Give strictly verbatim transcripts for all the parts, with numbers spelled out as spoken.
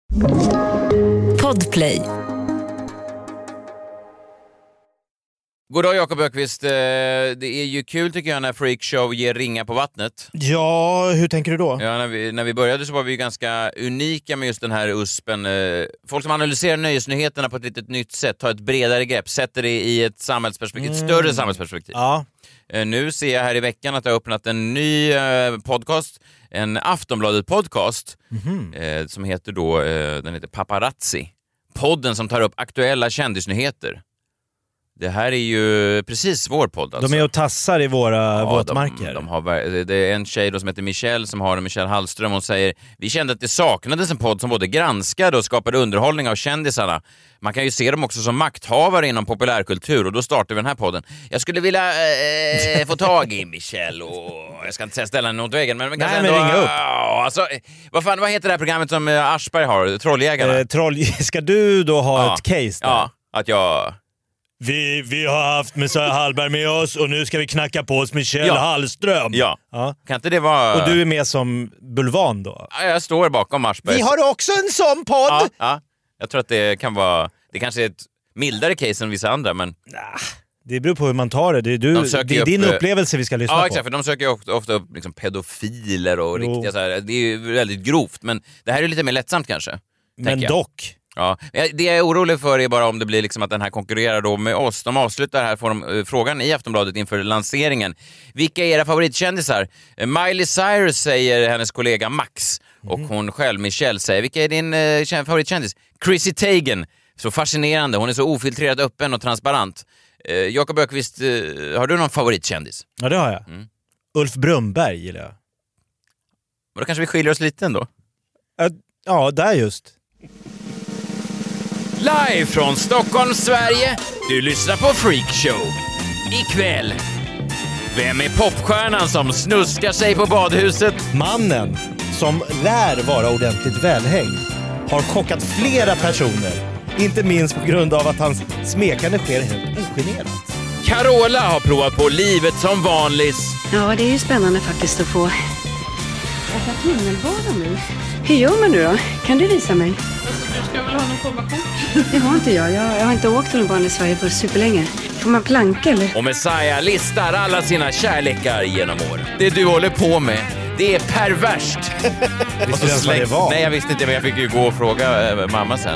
Podplay. Goddag Jakob Ökvist, det är ju kul tycker jag när Freakshow ger ringa på vattnet. Ja, hur tänker du då? Ja, när vi, när vi började så var vi ju ganska unika med just den här uspen. Folk som analyserar nöjesnyheterna på ett litet nytt sätt, tar ett bredare grepp, sätter det i ett samhällsperspektiv, Mm. ett större samhällsperspektiv. Ja. Nu ser jag här i veckan att jag har öppnat en ny podcast, en Aftonbladet-podcast Mm-hmm. eh, som heter då, eh, den heter Paparazzi. Podden som tar upp aktuella kändisnyheter. Det här är ju precis vår podd alltså. De är och tassar i våra Ja, våtmarker. De, de har, det är en tjej då som heter Michelle som har Michelle Hallström. Hon säger, vi kände att det saknades en podd som både granskade och skapade underhållning av kändisarna. Man kan ju se dem också som makthavare inom populärkultur och då startar vi den här podden. Jag skulle vilja äh, få tag i Michelle och jag ska inte säga ställa henne mot väggen. Men, men Nej, kanske men ändå, ringa upp. Äh, alltså, vad, fan, vad heter det här programmet som äh, Aschberg har? Trolljägarna? Eh, troll... Ska du då ha ja. ett case där? Ja, att jag... Vi, vi har haft Messiah Hallberg med oss och nu ska vi knacka på oss Michelle Ja. Hallström. Ja. Ja. Kan inte det vara... Och du är med som bulvan då? Ja, jag står bakom Aschberg. Vi har också en sån podd! Ja, ja. Jag tror att det kan vara... Det kanske är ett mildare case än vissa andra, men... Nah, det beror på hur man tar det. Det är, du, De söker det är upp, din eh, upplevelse vi ska lyssna Ja, på. exakt, för de söker ju ofta, ofta upp liksom pedofiler och Jo. riktiga så här. Det är ju väldigt grovt, men det här är lite mer lättsamt kanske. Men tänker jag. dock. Ja. Det jag är orolig för är bara om det blir liksom att den här konkurrerar då med oss. De avslutar här, får de uh, frågan i Aftonbladet inför lanseringen. Vilka är era favoritkändisar? Uh, Miley Cyrus säger hennes kollega Max. Mm. Och hon själv, Michelle, säger vilka är din uh, favoritkändis? Chrissy Teigen. Så fascinerande. Hon är så ofiltrerat öppen och transparent. Uh, Jakob Ökvist, uh, har du någon favoritkändis? Ja, det har jag. Mm. Ulf Brunnberg gillar jag. Men då kanske vi skiljer oss lite ändå. Ja, ja där just. Live från Stockholm, Sverige. Du lyssnar på Freakshow. Ikväll. Vem är popstjärnan som snuskar sig på badhuset? Mannen, som lär vara ordentligt välhängd, har chockat flera personer. Inte minst på grund av att hans smekande sker helt ogenerat. Carola har provat på livet som vanligt. Ja, det är ju spännande faktiskt att få äta tunnelbana nu. Hur gör man nu då? Kan du visa mig? Alltså, du ska väl ha någon form av kort? Det har inte jag. Jag, jag har inte åkt tunnelbana i Sverige på superlänge. Får man planka eller? Och Messiah listar alla sina kärlekar genom åren. Det du håller på med, det är perverst. Visste du ens vad det var? Nej, jag visste inte, men jag fick ju gå och fråga äh, mamma sen.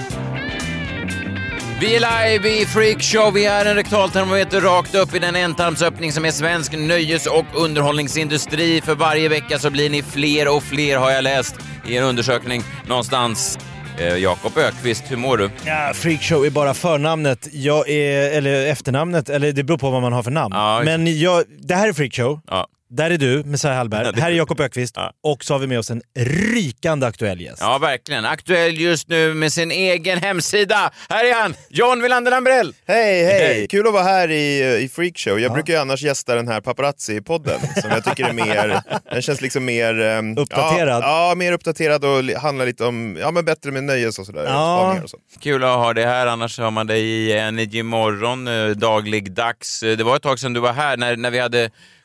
Vi är live i Freakshow. Vi är en rektaltermometer rakt upp i den ändtarmsöppning som är svensk nöjes- och underhållningsindustri. För varje vecka så blir ni fler och fler, har jag läst i en undersökning någonstans. Eh, Jakob Ökvist, hur mår du? Ja, Freakshow är bara förnamnet. Jag är, eller efternamnet, eller det beror på vad man har för namn. Ja, Men jag, det här är Freakshow. Ja. Där är du, Messiah Hallberg. Ja, det- Här är Jakob Ökvist. Ja. Och så har vi med oss en rykande aktuell gäst. Ja, verkligen. Aktuell just nu med sin egen hemsida. Här är han, John Wilander Lambrell. Hej, hej! Hej. Kul att vara här i, i Freakshow. Jag brukar ju annars gästa den här Paparazzi-podden som jag tycker är mer, den känns liksom mer... Um, Uppdaterad. Ja, ja, mer uppdaterad och li- handlar lite om, ja men bättre med nöjes och sådär. Ja. Spaningar och så. Kul att ha det här, annars har man dig i Energy Morgon, eh, dagligdags. Eh, Det var ett tag sedan du var här när, när vi hade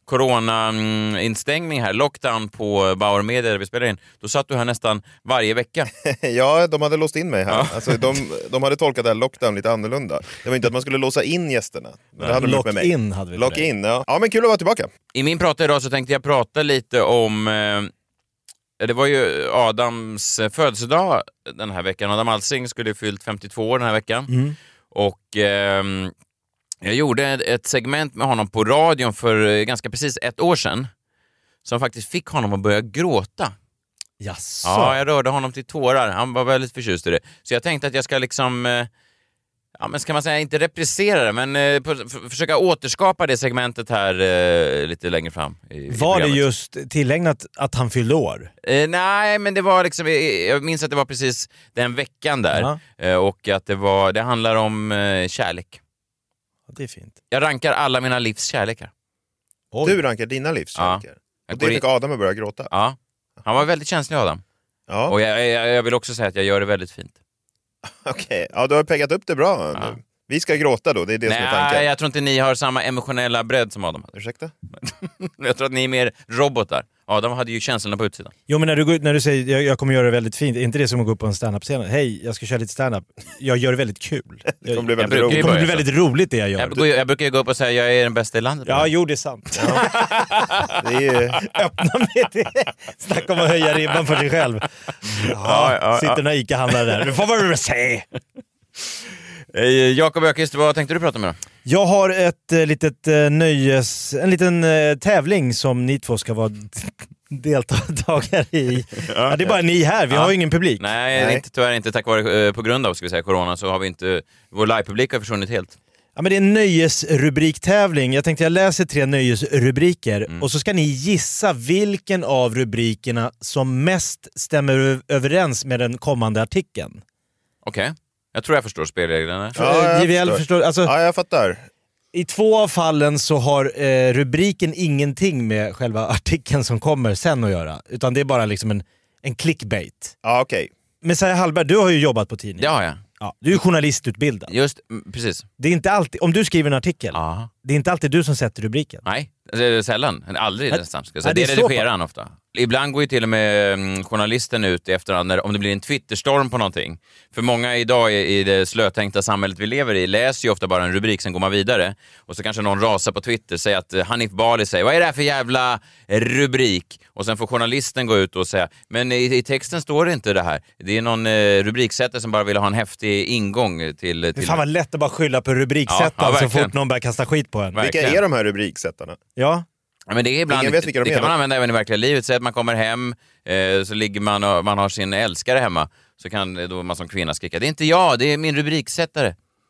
corona-instängning här, lockdown på Bauer Media där vi spelade in. Då satt du här nästan varje vecka. Ja, de hade låst in mig här. Ja. Alltså, de, de hade tolkat det här lockdown lite annorlunda. Det var inte att man skulle låsa in gästerna. Men det hade de gjort med mig. Lock-in hade vi för Lock dig. in, ja. Ja, men kul att vara tillbaka. I min prata idag så tänkte jag prata lite om... Eh, det var ju Adams eh, födelsedag den här veckan. Adam Alsing skulle fyllt femtiotvå år den här veckan. Mm. Och ehm, jag gjorde ett, ett segment med honom på radion för eh, ganska precis ett år sedan. Som faktiskt fick honom att börja gråta. Jaså. Ja, jag rörde honom till tårar. Han var väldigt förtjust i det. Så jag tänkte att jag ska liksom... Eh, ja, men ska man säga inte reprisera det, men eh, på, f- försöka återskapa det segmentet här eh, lite längre fram. I, i Var det programmet. just tillägnat att han fyllde år? Eh, nej, men det var liksom... eh, Jag minns att det var precis den veckan där. Ja. Eh, och att det var... Det handlar om eh, kärlek. Ja, det är fint. Jag rankar alla mina livs kärlekar. Oj. Du rankar dina livskärlekar. Jag Och det går in- fick Adam att börja gråta. Ja. Han var väldigt känslig, Adam. Ja, Och jag, jag, jag vill också säga att jag gör det väldigt fint. okej. Ja, du har peggat upp det bra. Ja. Vi ska gråta då, det är det som är Nej, tanken. jag tror inte ni har samma emotionella bredd som Adam hade. Ursäkta? Jag tror att ni är mer robotar. Adam hade ju känslorna på utsidan. Jo, men när du, går, när du säger jag, jag kommer göra det väldigt fint, är inte det som att gå upp på en stand-up-scen? Hej, jag ska köra lite stand-up. Jag gör det väldigt kul. Det kommer bli väldigt brukar ju Det roligt. kommer bli börja så. väldigt roligt det jag gör. Jag, går- jag brukar ju gå upp och säga jag är den bästa i landet. Ja, jo, det är sant. Det är ju... Öppna med det. Snacka om att höja ribban för sig själv. Ja, Ja, ja, sitter ja. några ICA-handlare där. Du får vad du vill säga. Eh, Jakob Öqvist, vad tänkte du prata med då? Jag har ett eh, litet eh, nöjes... En liten eh, tävling som ni två ska vara deltagare i. Ja, det är bara ni här, vi Ja. har ju ingen publik. Nej, Nej. Inte, tyvärr inte tack vare, eh, på grund av ska vi säga, corona så har vi inte, vår livepublik har försvunnit helt. Ja, men det är en nöjesrubriktävling. Jag tänkte jag läser tre nöjesrubriker Mm. och så ska ni gissa vilken av rubrikerna som mest stämmer ö- överens med den kommande artikeln. Okej, jag tror jag förstår spelreglerna. Ja, jag J V L förstår. förstår, alltså, Ja, jag fattar. I två av fallen så har eh, rubriken ingenting med själva artikeln som kommer sen att göra. Utan det är bara liksom en, en clickbait. Ja, okej. Messiah Hallberg, du har ju jobbat på tidning. Det har jag. Ja, du är ju journalistutbildad. Just, mm, precis. Det är inte alltid, om du skriver en artikel, Ja. det är inte alltid du som sätter rubriken. Nej, det är sällan. Aldrig Nej, nästan. Ska jag nej, säga. det Det är så redigerar pass. han ofta. Ibland går ju till och med mm, journalisten ut i efterhand när, om det blir en Twitterstorm på någonting. För många idag i, i det slötänkta samhället vi lever i läser ju ofta bara en rubrik, sen går man vidare. Och så kanske någon rasar på Twitter, säger att eh, Hanif Bali säger vad är det här för jävla rubrik? Och sen får journalisten gå ut och säga men i, i texten står det inte det här. Det är någon eh, rubriksättare som bara vill ha en häftig ingång till... Det är till fan vad lätt att bara skylla på rubriksättaren Ja, ja, så verkligen. fort någon börjar kasta skit på en. Verkligen. Vilka är de här rubriksättarna? Ja. Ja, men det är ibland, Ingen vet vilka de det är, kan man va? använda även i verkliga livet. Säg att man kommer hem, eh, så ligger man och man har sin älskare hemma. Så kan eh, då man som kvinna skrika, det är inte jag, det är min rubriksättare.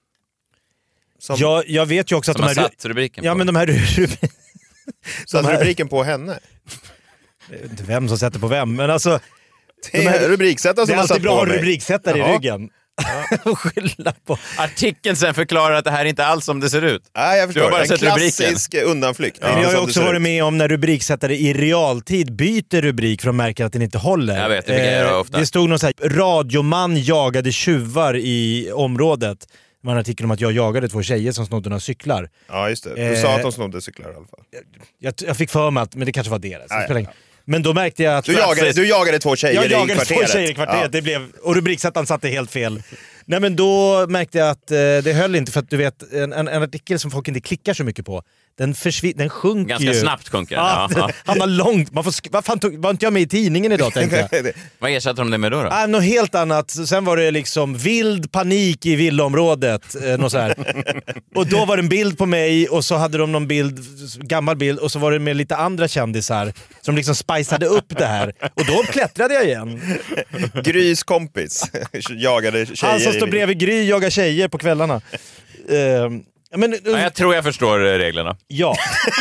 Som, Jag, jag vet ju också att Som de har här... satt rubriken Ja, på. men de här... rubri- så de här rubriken på henne? Jag vet inte vem som sätter på vem, men alltså... Det är De här- rubriksättare Det som är har satt alltid bra på att ha mig. rubriksättare Jaha. i ryggen. Och skylla på... Artikeln sen förklarar att det här är inte alls som det ser ut. Nej, jag Du har förstår. bara En sett rubriken. klassisk undanflykt. Men jag har ju som det också ser varit ut. med om när rubriksättare i realtid byter rubrik för att märka att den inte håller. Jag vet, det fick jag göra ofta. Det stod någon så här, radioman jagade tjuvar i området. Det var en artikel om att jag jagade två tjejer som snodde några cyklar. Ja, just det. Du Eh, sa att de snodde cyklar i alla fall. Jag, jag fick för mig att, men det kanske var deras. Det Ja, ja, spelar ingen- Men då märkte jag att... Du jagade, du jagade två tjejer jag i jagade kvarteret. två tjejer i kvarteret, Ja. det blev, och rubriksättaren satte helt fel. Nej, men då märkte jag att eh, det höll inte, för att du vet, en, en, en artikel som folk inte klickar så mycket på, den, försvin- den sjunker Ganska ju. snabbt sjunker den. Ja, Ja, ja. han var långt. Man får sk- vad fan tog, var inte jag med i tidningen idag, tänkte jag. Vad ersätter de det med då? då? Ah, något helt annat. Sen var det liksom vild panik i villaområdet. Eh, något så här. Och då var det en bild på mig och så hade de någon bild, gammal bild, och så var det med lite andra kändisar som liksom spiceade upp det här. Och då klättrade jag igen. Grys kompis jagade tjejer. Han som står i- bredvid Gry jagar tjejer på kvällarna. Eh, men, Ja, jag tror jag förstår eh, reglerna. ja.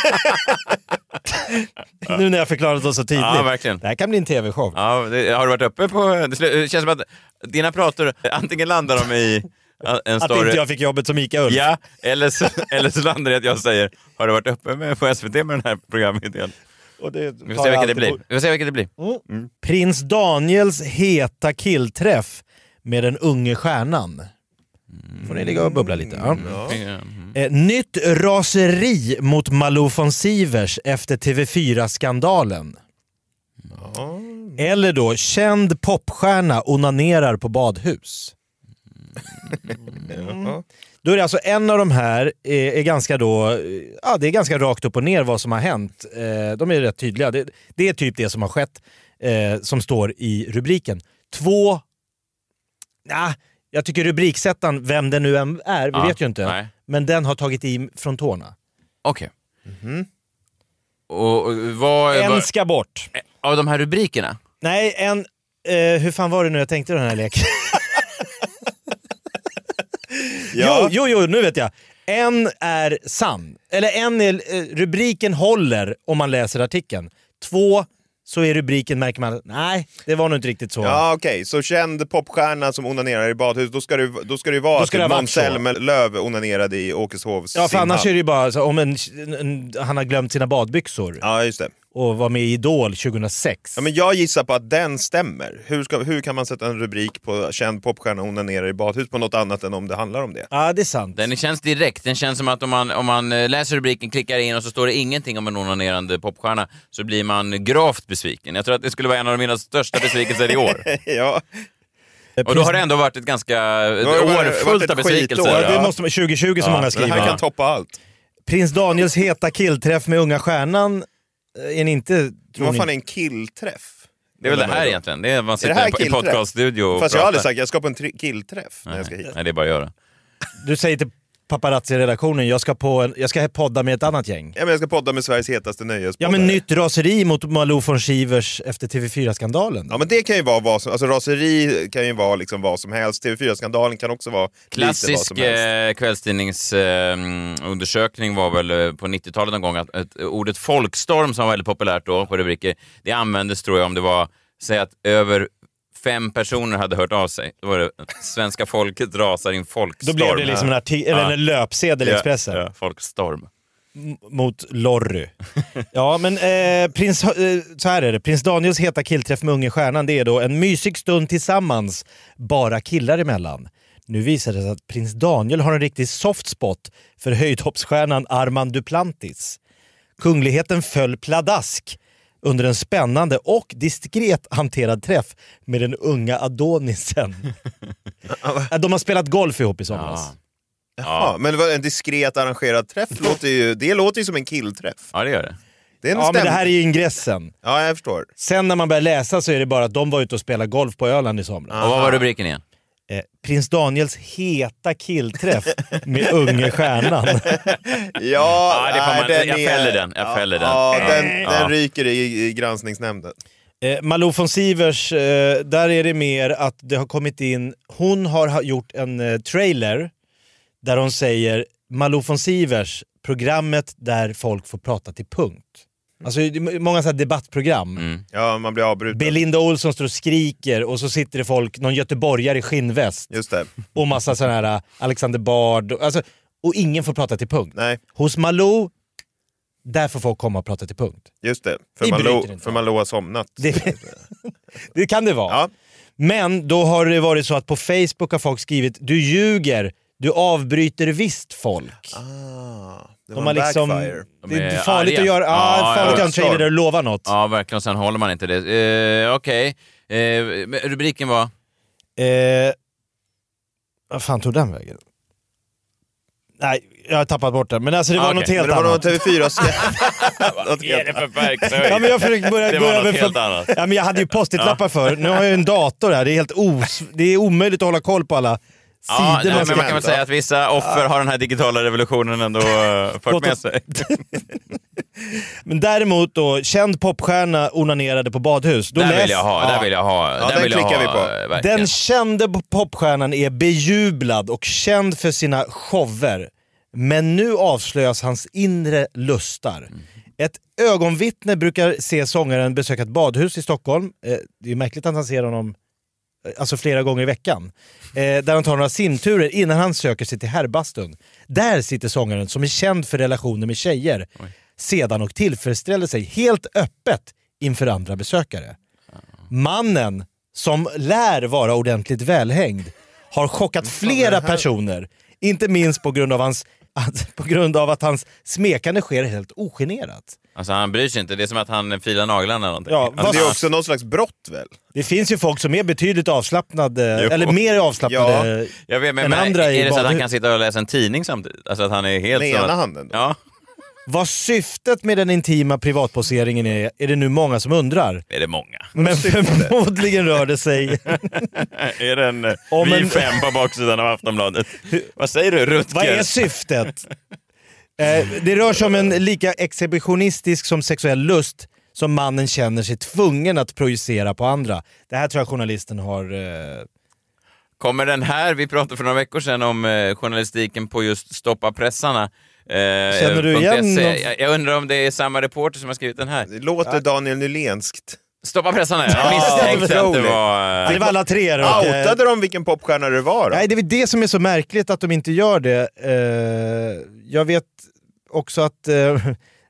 Nu när jag förklarat det så tydligt. Ja, verkligen. Det här kan bli en tv-show. Ja, det, har du varit uppe på... Det slu- det känns som att dina prator antingen landar de i en Att story... inte jag fick jobbet som Ica Ulf. Ja, eller så, eller så landar det att jag säger har du varit uppe med, på S V T med den här programidén? Och det Vi får se vilket det blir. Vi får se vilket det blir. Mm. Prins Daniels heta killträff med den unge stjärnan. Får ni ligga och bubbla lite. Ja. Mm. Eh, nytt raseri mot Malou von Sivers efter T V fyra-skandalen. Eller då, känd popstjärna onanerar på badhus. Ja. Då är det alltså en av de här är, är ganska då, eh, ja, det är ganska rakt upp och ner vad som har hänt. Eh, de är rätt tydliga. Det, det är typ det som har skett eh, som står i rubriken. Två, nah, jag tycker rubriksättaren, vem det nu än är, vi Ja, vet ju inte. nej. Men den har tagit i från tårna. Okej. Och, och vad... En vad ska bort. av de här rubrikerna? Nej, en... Eh, hur fan var det nu jag tänkte den här leken? Ja. Jo, jo, jo, nu vet jag. En är sann. Eller en är... Eh, rubriken håller om man läser artikeln. Två, så är rubriken, märker man, nej, det var nog inte riktigt så. Ja, okej. Så känd popstjärna som onanerar i badhus, då ska det, då ska det ju vara Då ska att det ha varit Måns så. Zelmerlöw onanerade i Åkeshovs Ja, för annars är simhall. det ju bara så, om en, en, han har glömt sina badbyxor. Ja, just det. och var med i Idol tjugohundrasex. Ja, men jag gissar på att den stämmer. Hur, ska, hur kan man sätta en rubrik på känd popstjärna onanerar i badhus på något annat än om det handlar om det? Ja, det är sant. Den känns direkt. Den känns som att om man, om man läser rubriken, klickar in och så står det ingenting om en onanerande popstjärna så blir man gravt besviken. Jag tror att det skulle vara en av mina största besvikelser i år. Ja. Och då har det ändå varit ett ganska ett år fullt av besvikelser. Ja, det måste man, tjugo tjugo som Ja, många Men skriver. han kan toppa allt. Prins Daniels heta killträff med unga stjärnan är ni inte... Men Tror vad ni... fan är en killträff? Det är väl det här egentligen. Det är man sitter det här i en killträff? podcaststudio och Fast jag har pratar. aldrig sagt jag ska på en tri- killträff när jag ska hit. Nej, det är bara att göra. Du säger till paparazzi-redaktionen, jag ska, på en, jag ska podda med ett annat gäng. Ja, men jag ska podda med Sveriges hetaste nöjespoddare. Ja, men nytt raseri mot Malou von Sivers efter T V fyra-skandalen. Ja, men det kan ju vara vad som, alltså raseri kan ju vara liksom vad som helst. T V fyra-skandalen kan också vara lite vad Klassisk som helst. eh, kvällstidningsundersökning eh, var väl eh, på nittiotalet någon gång att, att ordet folkstorm som var väldigt populärt då på rubriker, det användes tror jag om det var, säg att över fem personer hade hört av sig. Då var det svenska folket rasar i en folkstorm. Då blev det liksom en, arti- eller en löpsedel i Ja, Expressen. ja, folkstorm. M- mot Lorry. Ja, men eh, prins, eh, så här är det. Prins Daniels heta killträff med unge stjärnan, det är då en mysig stund tillsammans, bara killar emellan. Nu visar det sig att prins Daniel har en riktig soft spot för höjdhoppsstjärnan Armand Duplantis. Kungligheten föll pladask under en spännande och diskret hanterad träff med den unga Adonisen. De har spelat golf ihop i somras. Ja. Ja, men det var en diskret arrangerad träff. Låter ju, det låter ju som en killträff. ja, det gör det. Det är en Ja, men stäm- det här är ju ingressen. Ja, jag förstår. Sen när man börjar läsa så är det bara att de var ute och spelade golf på Öland i somras. Och vad var rubriken igen? Eh, Prins Daniels heta killträff med unge stjärnan. Ja, Ja, det får man- nej, jag är- fäller den, jag fäller den. Ja, Ja. den, Ja. den ryker i, i granskningsnämnden. Eh, Malou von Sivers, eh, där är det mer att det har kommit in, hon har ha- gjort en eh, trailer där hon säger Malou von Sivers, programmet där folk får prata till punkt. Alltså det är många så här debattprogram. Mm. Ja, man blir avbruten. Belinda Olsson står och skriker och så sitter det folk, någon göteborgare i skinnväst Just det. och massa sådana här Alexander Bard. Alltså, och ingen får prata till punkt. Nej, Hos Malou, där får folk komma och prata till punkt. just det. För Vi man, bryter lo, inte. för man lo har somnat. Det, det kan det vara. Ja. Men då har det varit så att på Facebook har folk skrivit du ljuger, du avbryter visst folk. Ah, det var De har en liksom, backfire. det De är är farligt arga. att göra, Ja, ja, farligt ja, att göra en trailer där du lovar något. Ja, verkligen. Sen håller man inte det. Eh, Okej. Eh, men rubriken var? Eh, vad fan tog den vägen? Nej, jag har tappat bort den. Men alltså det var Ah, något okej. helt Men det var någon annat. T V fyra Vad är det för verkshöjd? Ja, men jag försökte börja Det gå var över något helt från... annat. Ja, men jag hade ju post-it-lappar för. Nu har jag ju en dator här. Det är helt os... Det är omöjligt att hålla koll på alla Ja, sidor nej, man men ska... man kan väl säga att vissa offer har den här digitala revolutionen ändå uh, fört med sig. Men däremot då, känd popstjärna onanerade på badhus. Då Där läs... vill jag ha, Ja. där vill jag ha. Ja, där den vill jag klickar ha, vi på. eh, verkligen. Den kände popstjärnan är bejublad och känd för sina shower. Men nu avslöjas hans inre lustar. Mm. Ett ögonvittne brukar se sångaren besöka ett badhus i Stockholm. Eh, det är märkligt att han ser honom eh, alltså flera gånger i veckan. Eh, där han tar några simturer innan han söker sig till herrbastun. Där sitter sångaren som är känd för relationer med tjejer. Oj. Sedan och tillfredsställer sig helt öppet inför andra besökare. Mannen, som lär vara ordentligt välhängd, har chockat flera personer. Inte minst på grund av, hans, att, på grund av att hans smekande sker helt ogenerat. Alltså han bryr sig inte, det är som att han filar naglarna eller någonting. Ja, Alltså, Men det är vad- också någon slags brott väl? Det finns ju folk som är betydligt avslappnade, Jo. eller mer avslappnade. jag vet, men, än men andra i är det så att han badhus- kan sitta och läsa en tidning samtidigt? Alltså att han är helt Med som ena att, handen då? Ja, Vad syftet med den intima privatposeringen är, är det nu många som undrar. är det många? Men förmodligen rör det sig... Är det en Om vi en- fem på baksidan av Aftonbladet? Vad säger du, Rutger? Vad är syftet? Eh, det rör sig om en lika exhibitionistisk som sexuell lust som mannen känner sig tvungen att projicera på andra. Det här tror jag journalisten har... Eh... Kommer den här, vi pratade för några veckor sedan om eh, journalistiken på just Stoppa pressarna. Eh, Känner du punkt igen se. någon- Jag, jag undrar om det är samma reporter som har skrivit den här. Det låter Daniel Nylenskt. Stoppa pressarna, jag Ja, misstänkte att det otroligt. var... Det var alla tre. Då, och, eh, Outade de vilken popstjärna det var då? Nej, det är väl det som är så märkligt att de inte gör det. Eh, jag vet också att eh,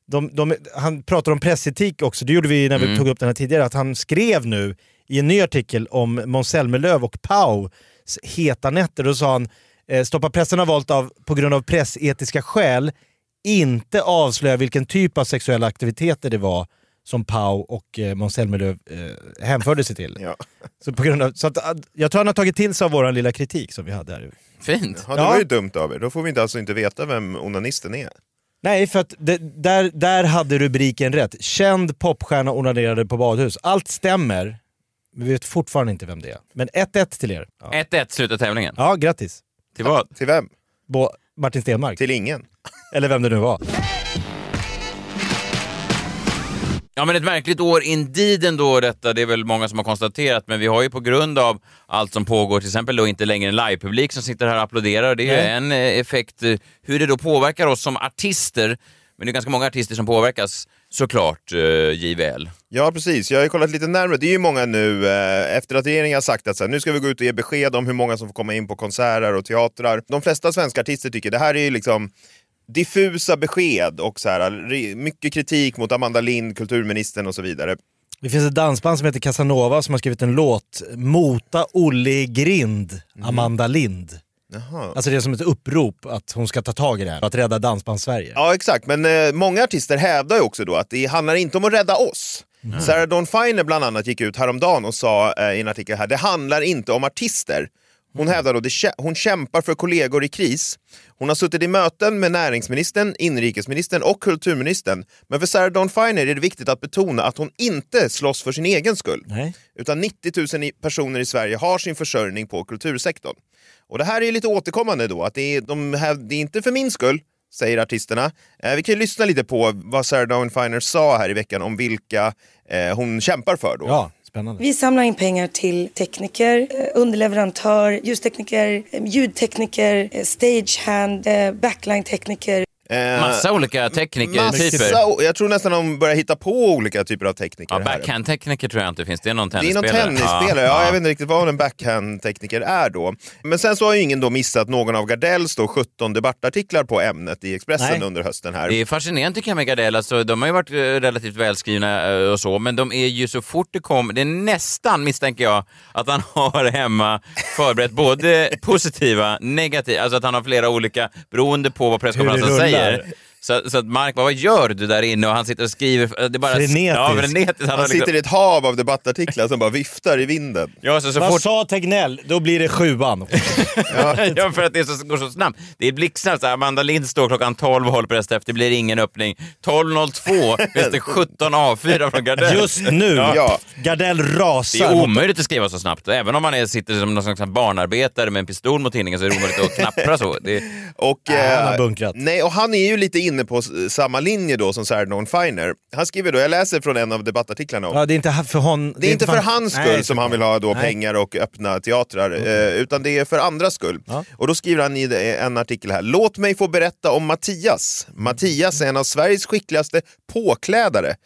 de, de, han pratar om pressetik också, det gjorde vi när vi Mm. tog upp den här tidigare, att han skrev nu i en ny artikel om Måns Zelmerlöw och Pau heta nätter. Då sa han, eh, Stoppa pressen har valt av, på grund av pressetiska skäl, inte avslöja vilken typ av sexuella aktiviteter det var som Pau och eh, Måns Zelmerlöw eh, hänförde sig till. Ja. Så, på grund av, så att, jag tror han har tagit till sig av vår lilla kritik som vi hade här. Fint. Ja, det Ja. var ju dumt av er. Då får vi inte alltså inte veta vem onanisten är. Nej, för att det, där, där hade rubriken rätt. Känd popstjärna onanerade på badhus. Allt stämmer, vi vet fortfarande inte vem det är. Men ett ett till er. Ja, ett ett slutar tävlingen. ja grattis. Till vad? Till vem? Bo, Martin Stenmark. Till ingen. Eller vem det nu var. Ja, men ett märkligt år indeed ändå detta, det är väl många som har konstaterat, men vi har ju på grund av allt som pågår, till exempel då inte längre en livepublik som sitter här och applåderar, det är ju Nej. en eh, effekt, eh, hur det då påverkar oss som artister, men det är ganska många artister som påverkas såklart, eh, J V L. Ja, precis. Jag har ju kollat lite närmare. Det är ju många nu, eh, efter att regeringen har sagt att så här, nu ska vi gå ut och ge besked om hur många som får komma in på konserter och teatrar. De flesta svenska artister tycker det här är ju liksom diffusa besked och så här, re- mycket kritik mot Amanda Lind, kulturministern och så vidare. Det finns ett dansband som heter Casanova som har skrivit en låt, Mota Olle i Grind, Amanda Lind. Jaha. Alltså det är som ett upprop att hon ska ta tag i det här, att rädda dansband Sverige. Ja, exakt. Men eh, många artister hävdar ju också då att det handlar inte om att rädda oss. Mm. Sarah Dawn Finer bland annat gick ut häromdagen och sa eh, i en artikel här, det handlar inte om artister. Hon hävdar då, det, hon kämpar för kollegor i kris. Hon har suttit i möten med näringsministern, inrikesministern och kulturministern. Men för Sarah Dawn Finer är det viktigt att betona att hon inte slåss för sin egen skull. Nej. Utan nittio tusen personer i Sverige har sin försörjning på kultursektorn. Och det här är lite återkommande då, att det är, de här, det är inte för min skull, säger artisterna. Eh, vi kan ju lyssna lite på vad Sarah Dawn Finer sa här i veckan om vilka eh, hon kämpar för då. Ja, spännande. Vi samlar in pengar till tekniker, eh, underleverantör, ljustekniker, eh, ljudtekniker, eh, stagehand, eh, backline-tekniker. Eh, Massa olika teknikertyper. massa, jag tror nästan de börjar hitta på olika typer av tekniker Ja, här. backhand-tekniker tror jag inte finns. Det är någon Det är tennisspelare. någon tennisspelare, ja, jag vet inte riktigt vad en backhand-tekniker är då. Men sen så har ju ingen då missat någon av Gardells då sjutton debattartiklar på ämnet i Expressen Nej. under hösten här. Det är fascinerande tycker jag med Gardell, alltså, de har ju varit eh, relativt välskrivna eh, och så, men de är ju så fort det kommer, det är nästan misstänker jag att han har hemma förberett både positiva, negativa, alltså att han har flera olika beroende på vad presskonferensen Hur det rullar. säger. Så, så att Mark, vad gör du där inne? Och han sitter och skriver, det är bara Frenetiskt. Ja, frenetiskt. Han, Han har sitter liksom, i ett hav av debattartiklar som bara viftar i vinden. ja, så, så Vad fort, sa Tegnell? Då blir det sjuan. ja, för att det är så, går så snabbt. Det är blixtsnabbt. Så här, Amanda Lind står klockan tolv och håller på det efter, det blir ingen öppning. tolv noll två finns det sjutton A fyra från Gardell. Just nu, Ja. Gardell Det rasar. är omöjligt att skriva så snabbt. Även om man är, sitter som någon slags barnarbetare med en pistol mot tidningen så är det omöjligt att knappra så. Det, Och, Ja, han har eh, bunkrat. nej, och han är ju lite inne på s- samma linje då som Sarah Dawn Finer. Han skriver då, jag läser från en av debattartiklarna om Ja, det är inte för hon. det är inte för hans skull Nej, som han vill ha då Nej. pengar och öppna teatrar, eh, utan det är för andras skull. Ja. Och då skriver han i det- en artikel här, låt mig få berätta om Mattias. Mattias är en av Sveriges skickligaste påklädare.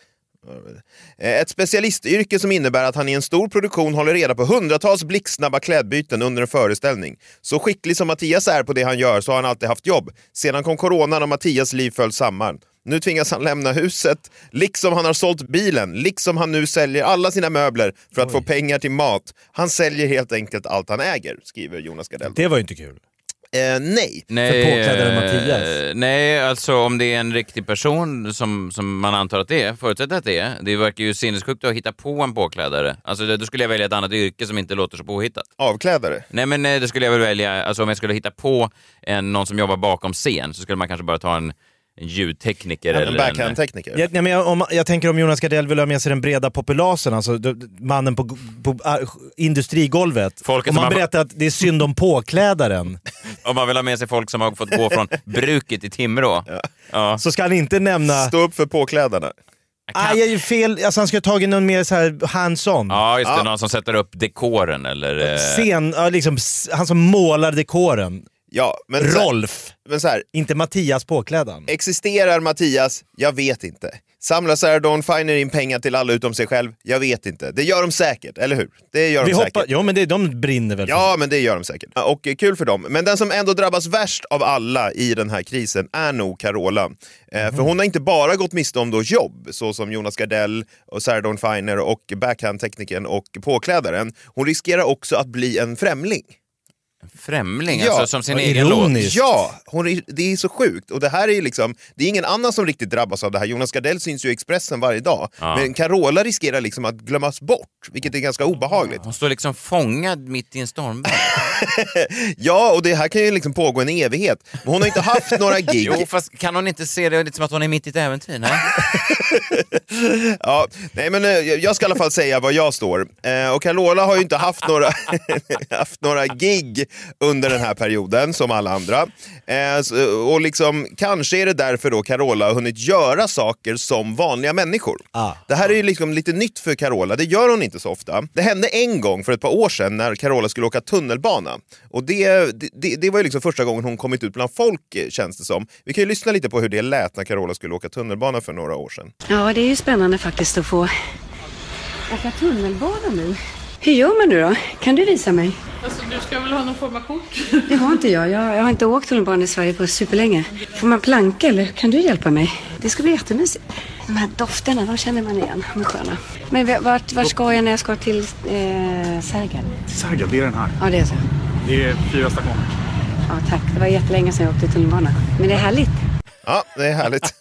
Eh, Ett specialistyrke som innebär att han i en stor produktion håller reda på hundratals blixtsnabba klädbyten under en föreställning. Så skicklig som Mattias är på det han gör så har han alltid haft jobb. Sedan kom coronan och Mattias liv föll samman. Nu tvingas han lämna huset, liksom han har sålt bilen, liksom han nu säljer alla sina möbler för att Oj. få pengar till mat. Han säljer helt enkelt allt han äger, skriver Jonas Gardell. Det var ju inte kul. Eh, nej. nej, påklädare eh, Mattias. Nej, alltså om det är en riktig person som, som man antar att det är, förutsätter att det är. Det verkar ju sinnessjukt att hitta på en påklädare. Alltså det- då skulle jag välja ett annat yrke som inte låter så påhittat. Avklädare. Nej, men eh, det skulle jag väl välja, alltså om jag skulle hitta på en, någon som jobbar bakom scen så skulle man kanske bara ta en, en ljudtekniker En eller backhand-tekniker. Jag, nej, men jag, om, jag tänker om Jonas Gardell vill ha med sig den breda populasen, alltså d- d- mannen på, på uh, industrigolvet. Folket om som man har- berättar att det är synd om påklädaren, Om man vill ha med sig folk som har fått gå från bruket i Timrå. Ja. Ja. så ska han inte nämna... Stå upp för påklädarna. Ah, jag är ju fel, alltså han ska ha tagit någon mer så här hands-on. Ja, just det. Ja. Någon som sätter upp dekoren eller... eh, Scen, ja, liksom, s- han som målar dekoren. Ja, men så, Rolf, men så här, inte Mattias påklädaren. existerar Mattias? Jag vet inte. Samlar Sarah Dawn Finer in pengar till alla utom sig själv? Jag vet inte. Det gör de säkert, eller hur? Det gör de Vi säkert. hoppa, ja, men det, de brinner väl. Ja, men det gör de säkert. Och kul för dem. Men den som ändå drabbas värst av alla i den här krisen är nog Carola. Mm. För hon har inte bara gått miste om då jobb, så som Jonas Gardell och Sarah Dawn Finer och backhandteknikern och påklädaren. Hon riskerar också att bli en främling. Främling, Ja, alltså som sin vad egen ironiskt. låt. Ja, hon är, det är så sjukt. Och det här är liksom, det är ingen annan som riktigt drabbas av det här. Jonas Gardell syns ju i Expressen varje dag. Ja. Men Carola riskerar liksom att glömmas bort, vilket är ganska obehagligt. Hon står liksom fångad mitt i en stormvärld. Ja, och det här kan ju liksom pågå en evighet. Men hon har inte haft några gig. Jo, fast kan hon inte se det lite som att hon är mitt i ett äventyr? Nej? Ja, nej men eh, jag ska i alla fall säga var jag står. Eh, och Carola har ju inte haft några, haft några gig under den här perioden som alla andra. Eh, så, och liksom, kanske är det därför då Carola har hunnit göra saker som vanliga människor. Ah. Det här är ju liksom lite nytt för Carola, det gör hon inte så ofta. Det hände en gång för ett par år sedan när Carola skulle åka tunnelbana. Och det, det, det var ju liksom första gången hon kommit ut bland folk, känns det som. Vi kan ju lyssna lite på hur det lät när Carola skulle åka tunnelbana för några år sedan. Ja, det är ju spännande faktiskt att få åka tunnelbana nu. Hur gör man nu då? Kan du visa mig? Alltså du ska väl ha någon form av kort? Det har inte jag. Jag, jag har inte åkt tunnelbana i Sverige på superlänge. Får man planka eller kan du hjälpa mig? Det ska bli jättemysigt. De här dofterna, de känner man igen. De är sköna. Men vart, vart ska jag när jag ska till eh, Särga? Särga, det är den här. Ja, det är så. Det är fyra stationer. Ja, tack. Det var jättelänge sedan jag åkte tunnelbana. Men det är härligt. Ja, det är härligt.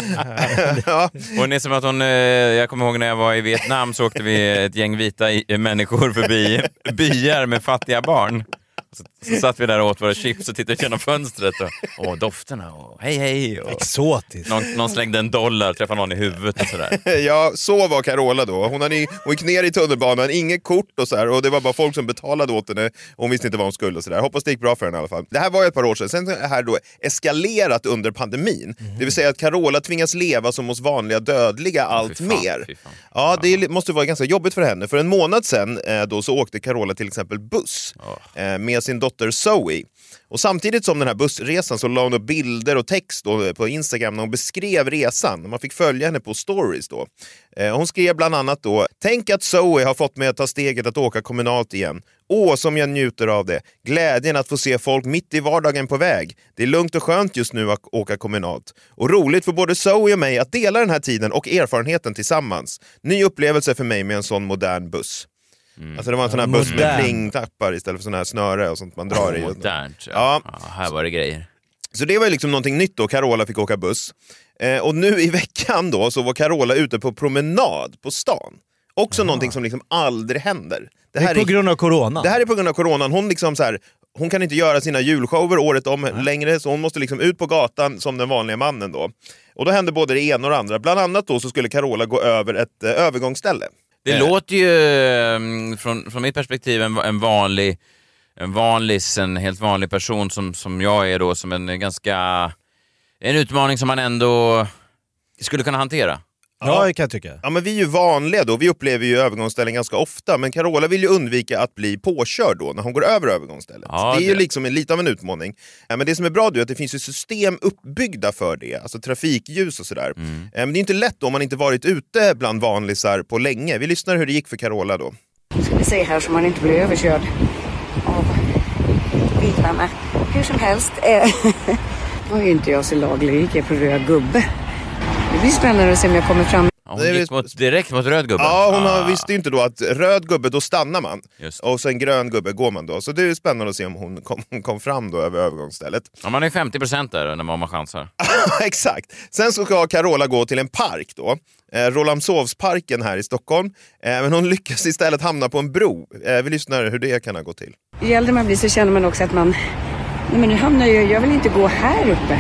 Ja. Hon är som att hon, eh, jag kommer ihåg när jag var i Vietnam så åkte vi ett gäng vita i, människor förbi byar med fattiga barn. Så, så satt vi där och åt våra chips och tittade genom fönstret och åh, dofterna och hej hej. Och Exotiskt. någon, någon slängde en dollar, träffade någon i huvudet och sådär. Ja, så var Carola då. Hon, hade, hon gick ner i tunnelbanan, inget kort och så här, och det var bara folk som betalade åt henne och hon visste inte vad hon skulle och så där. Hoppas det gick bra för henne i alla fall. Det här var ju ett par år sedan. Sen är det här då eskalerat under pandemin. Mm. Det vill säga att Carola tvingas leva som hos vanliga dödliga allt fy fan, mer. fy fan. Ja, det är, måste vara ganska jobbigt för henne. För en månad sedan eh, då så åkte Carola till exempel buss Oh. eh, med sin dotter Zoe. Och samtidigt som den här bussresan så la hon upp bilder och text då på Instagram när hon beskrev resan. Man fick följa henne på stories då. Eh, hon skrev bland annat då: tänk att Zoe har fått mig att ta steget att åka kommunalt igen. Åh, som jag njuter av det. Glädjen att få se folk mitt i vardagen på väg. Det är lugnt och skönt just nu att åka kommunalt. Och roligt för både Zoe och mig att dela den här tiden och erfarenheten tillsammans. Ny upplevelse för mig med en sån modern buss. Mm. Alltså det var en sån här buss med plingtappar istället för sån här snöre och sånt man drar i. Modernt, ja. Ja. Ja, här var det grejer. Så det var liksom någonting nytt då, Carola fick åka buss. Eh, och nu i veckan då så var Carola ute på promenad på stan. Också ja. Någonting som liksom aldrig händer. Det, det här är på är, grund av corona. Det här är på grund av coronan. Hon liksom så här, hon kan inte göra sina julshower året om Nej. längre, så hon måste liksom ut på gatan som den vanliga mannen då. Och då hände både det ena och det andra. Bland annat då så skulle Carola gå över ett eh, övergångsställe. Det eh. låter ju från, från mitt perspektiv en, en vanlig en vanlig, en helt vanlig person som, som jag är då, som en ganska en utmaning som man ändå skulle kunna hantera. Ja, det kan jag tycka. Ja, men vi är ju vanliga då. Vi upplever ju övergångsställen ganska ofta. Men Carola vill ju undvika att bli påkörd då när hon går över övergångsstället. Ja, det är ju det. liksom en, lite av en utmaning. Ja, men det som är bra då är att det finns ju system uppbyggda för det. Alltså trafikljus och sådär. Mm. Men det är inte lätt då om man inte varit ute bland vanlisar på länge. Vi lyssnar hur det gick för Carola då. Nu ska vi se här så man inte blir överkörd av bilarna. Hur som helst eh, var ju inte jag så laglig. Gick jag på röd gubbe. Det blir spännande att se om jag kommer fram. Ja, hon gick mot, direkt mot röd gubbe. Ja, hon ah. visste ju inte då att röd gubbe, då stannar man. Just. Och sen grön gubbe går man då. Så det är spännande att se om hon kom, hon kom fram då över övergångsstället. Ja, man är femtio procent där när man har chansar. Exakt. Sen så ska Carola gå till en park då. Eh, Rålambshovsparken här i Stockholm. Eh, men hon lyckas istället hamna på en bro. Eh, vi lyssnar hur det kan ha gått till. Ju äldre man blir så känner man också att man... Nej, men nu hamnar jag... Jag vill inte gå här uppe.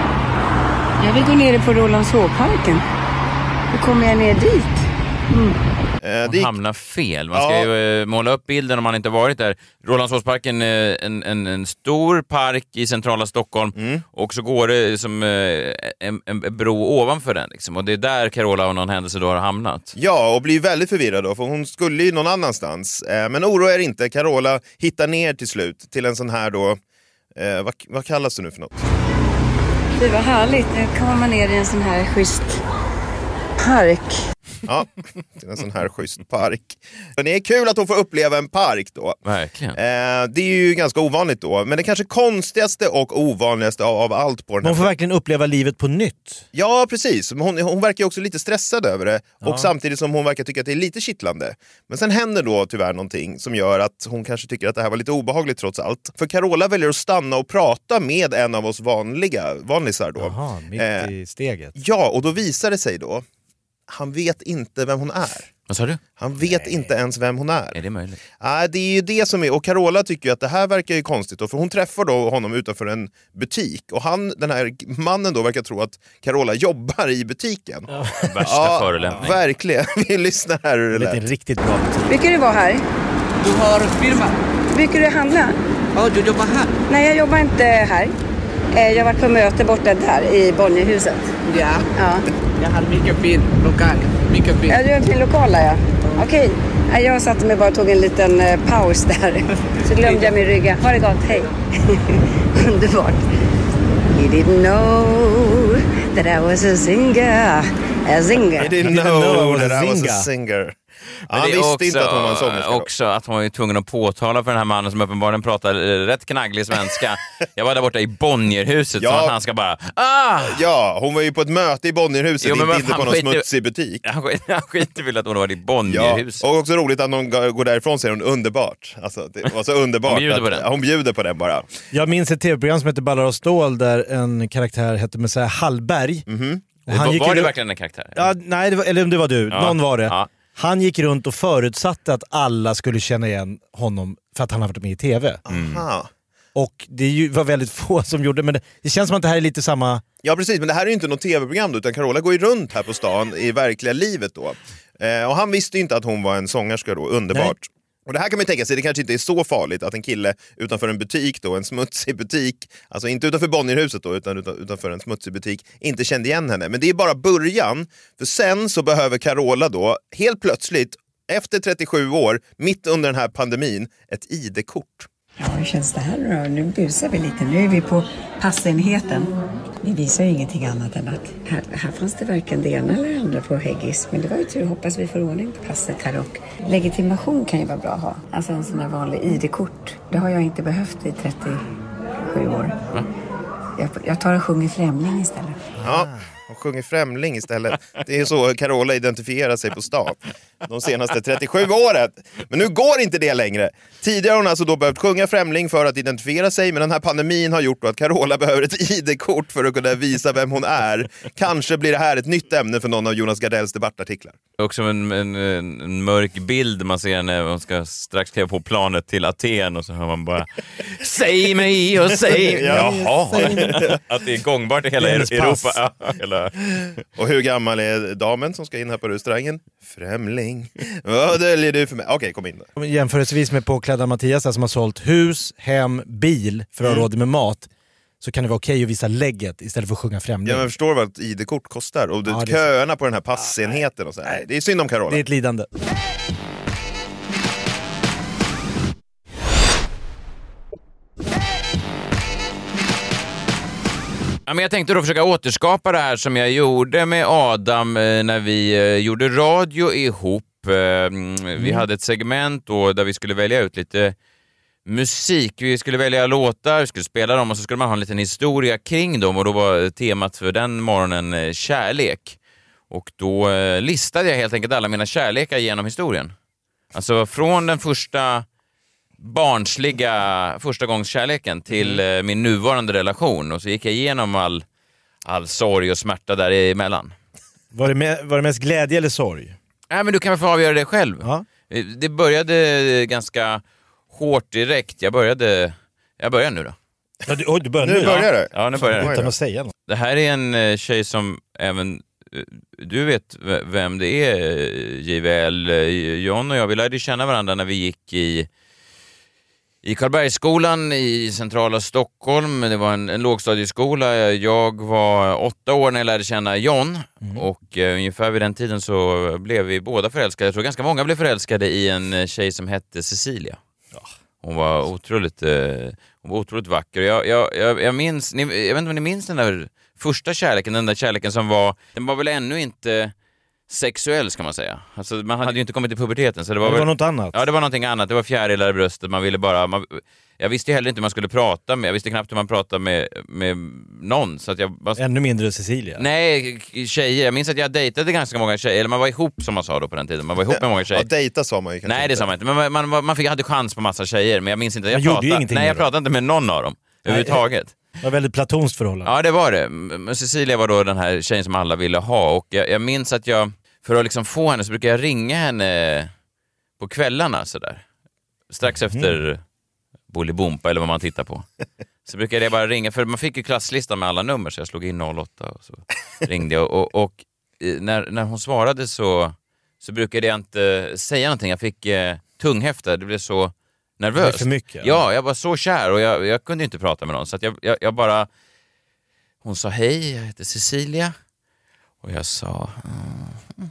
Jag vill gå ner på Rålambshovsparken. Hur kommer jag ner dit? Mm. Eh, Man hamnar fel. Man ska Ja. ju eh, måla upp bilden om man inte varit där. Rålambshovsparken är en, en, en stor park i centrala Stockholm. Mm. Och så går det som eh, en, en bro ovanför den. Liksom. Och det är där Carola av någon händelse då har hamnat. Ja, och blir väldigt förvirrad då, för hon skulle ju någon annanstans. Eh, men oroa er inte, Carola hittar ner till slut till en sån här då... Eh, vad, vad kallas det nu för något? Det var härligt. Nu kommer man ner i en sån här schysst Park. Ja, det är en sån här schysst park. Men det är kul att hon får uppleva en park då. Verkligen. Eh, det är ju ganska ovanligt då. Men det kanske konstigaste och ovanligaste av, av allt på den här. Man får verkligen uppleva livet på nytt. Ja, precis. Hon, hon verkar ju också lite stressad över det. Ja. Och samtidigt som hon verkar tycka att det är lite kittlande. Men sen händer då tyvärr någonting som gör att hon kanske tycker att det här var lite obehagligt trots allt. För Carola väljer att stanna och prata med en av oss vanliga vanlisar då. Jaha, mitt Eh, i steget. Ja, och då visar det sig då. Han vet inte vem hon är. Vad sa du? Han vet Nej. inte ens vem hon är. Är det möjligt? Nej, det är ju det som är. Och Carola tycker ju att det här verkar ju konstigt då, för hon träffar då honom utanför en butik och han, den här mannen då, verkar tro att Carola jobbar i butiken. Ja. Värsta Ja, förolämpning. verkligen. Vi lyssnar här hur det Det är lät. en riktigt bra butik. Brukar du vara här? Du har firma? Brukar du handla? Ja, du jobbar här? Nej, jag jobbar inte här. Eh, Jag har varit på möte borta där i Bonnierhuset. Ja. Ja. Jag har mycket fin lokal. Mycket fin. Ja, du är en fin lokal där, ja. Okej. Ja, jag satt mig bara och tog en liten eh, paus där. Så glömde jag min rygga. Ha det gott, hej. Underbart. You didn't know that I was a singer. A singer. I didn't didn't know know I was a that I was a singer. singer. Men Han det är visste också, inte att hon var en sångerska då. också att hon var tvungen att påtala för den här mannen som uppenbarligen pratar eh, rätt knagglig svenska. Jag var där borta i Bonnierhuset, Ja. så att han ska bara ah! Ja, hon var ju på ett möte i Bonnierhuset, Jo, men inte vad inte fan, på någon skit i- smutsig butik. Han skit- han skiter väl att hon var i Ja, Bonnierhuset. och också roligt att hon går går därifrån, säger hon underbart. Alltså, det var så underbart. Hon bjuder att, på den. Hon bjuder på den bara. Jag minns ett tv-program som heter Ballar och stål där en karaktär hette Messiah Hallberg. Mhm. Och var han gick var det runt- verkligen en karaktär? Ja, nej, det var, eller om det var du. Ja. Någon var det. Ja. Han gick runt och förutsatte att alla skulle känna igen honom för att han har varit med i tv. Aha. Och det är ju- var väldigt få som gjorde, men det, det känns som att det här är lite samma... Ja precis, men det här är ju inte något tv-program då, utan Carola går ju runt här på stan i verkliga livet då. Eh, och han visste ju inte att hon var en sångerska då, underbart. Nej. Och det här kan man ju tänka sig, det kanske inte är så farligt att en kille utanför en butik då, en smutsig butik, alltså inte utanför Bonnierhuset då, utan utan- utanför en smutsig butik, inte kände igen henne. Men det är bara början, för sen så behöver Carola då, helt plötsligt, efter trettiosju år, mitt under den här pandemin, ett I D-kort. Ja, hur känns det här då? Nu busar vi lite. Nu är vi på passenheten. Vi visar ju ingenting annat än att här, här fanns det varken det ena eller det andra på Heggis. Men det var ju tur, hoppas vi får ordning på passet här. Och legitimation kan ju vara bra att ha. Alltså en sån här vanlig I D-kort. Det har jag inte behövt i trettiosju år. Jag, jag tar och sjunger Främling istället. Ja, hon sjunger Främling istället. Det är så Carola identifierar sig på stan de senaste trettiosju åren. Men nu går inte det längre. Tidigare har hon alltså då behövt sjunga Främling för att identifiera sig, men den här pandemin har gjort då att Carola behöver ett I D-kort för att kunna visa vem hon är. Kanske blir det här ett nytt ämne för någon av Jonas Gardells debattartiklar. Också en, en, en mörk bild man ser när man ska strax kliva på planet till Aten och så hör man bara säg mig och säg Ja. Jaha, att det är gångbart i hela Det är hennes Europa. pass. Ja, hela... Och hur gammal är damen som ska in här på restaurangen? Främling. Vad döljer du för mig? Okej, kom in då. Jämförelsevis med påklädda Mattias där, som har sålt hus, hem, bil för att ha råd med mat, så kan det vara okej att visa lägget istället för att sjunga Främling. Ja, men jag förstår vad ett I D-kort kostar. Och Ja, det är- köerna på den här passenheten och så här. Det är synd om Carola. Det är ett lidande. Ja, men jag tänkte då försöka återskapa det här som jag gjorde med Adam eh, när vi eh, gjorde radio ihop. Eh, mm. Vi hade ett segment då där vi skulle välja ut lite musik. Vi skulle välja låtar, vi skulle spela dem och så skulle man ha en liten historia kring dem, och då var temat för den morgonen eh, kärlek. Och då eh, listade jag helt enkelt alla mina kärlekar genom historien. Alltså från den första barnsliga första gångs kärleken till eh, min nuvarande relation, och så gick jag igenom all, all sorg och smärta däremellan. Var det, med, var det mest glädje eller sorg? Nej, men du kan väl få avgöra det själv. Ja. Eh, Det började ganska hårt direkt. Jag började, jag börjar nu då. Ja, du, oj, du börjar Nu nu. börjar det. Ja, nu börjar det. Utan att säga något. Det här är en eh, tjej som även eh, du vet v- vem det är, eh, J V L. Eh, John och jag, vi lärde känna varandra när vi gick i i Karlbergsskolan i centrala Stockholm. Det var en, en lågstadieskola. Jag var åtta år när jag lärde känna John. Mm. Och eh, ungefär vid den tiden så blev vi båda förälskade. Jag tror ganska många blev förälskade i en eh, tjej som hette Cecilia. Hon var otroligt, eh, hon var otroligt vacker. Jag, jag, jag, jag minns, ni, jag vet inte om ni minns den där första kärleken, den där kärleken som var, den var väl ännu inte sexuell ska man säga. Alltså, man hade ju inte kommit till puberteten. Så det var, det var väl, något annat. Ja, det var någonting annat. Det var fjärilar i bröstet. Man ville bara... Man, jag visste ju heller inte hur man skulle prata med. Jag visste knappt hur man pratade med, med någon. Så att jag bara... Ännu mindre Cecilia. Nej, tjejer. Jag minns att jag dejtade ganska många tjejer. Eller man var ihop som man sa då på den tiden. Man var ihop med många tjejer. Ja, dejta sa man ju kanske. Nej, det sa man inte. Men man, man, man fick, hade chans på massa tjejer. Men jag minns inte. Jag man pratade, gjorde ju ingenting Nej, jag med dem. pratade inte med någon av dem. Nej. Överhuvudtaget. Det var väldigt platonskt förhållande. Ja, det var det. Men Cecilia var då den här tjejen som alla ville ha. Och jag, jag minns att jag, för att liksom få henne så brukar jag ringa henne på kvällarna sådär. Strax mm. efter Bolibompa eller vad man tittar på. Så brukade jag bara ringa, för man fick ju klasslistan med alla nummer så jag slog in noll åtta och så ringde jag. Och, och, och när, när hon svarade så, så brukade jag inte säga någonting. Jag fick eh, tunghäfta, det blev så nervös. Det var för mycket. Ja, jag var så kär och jag, jag kunde inte prata med någon. Så att jag, jag, jag bara... Hon sa hej, jag heter Cecilia. Och jag sa... Mm.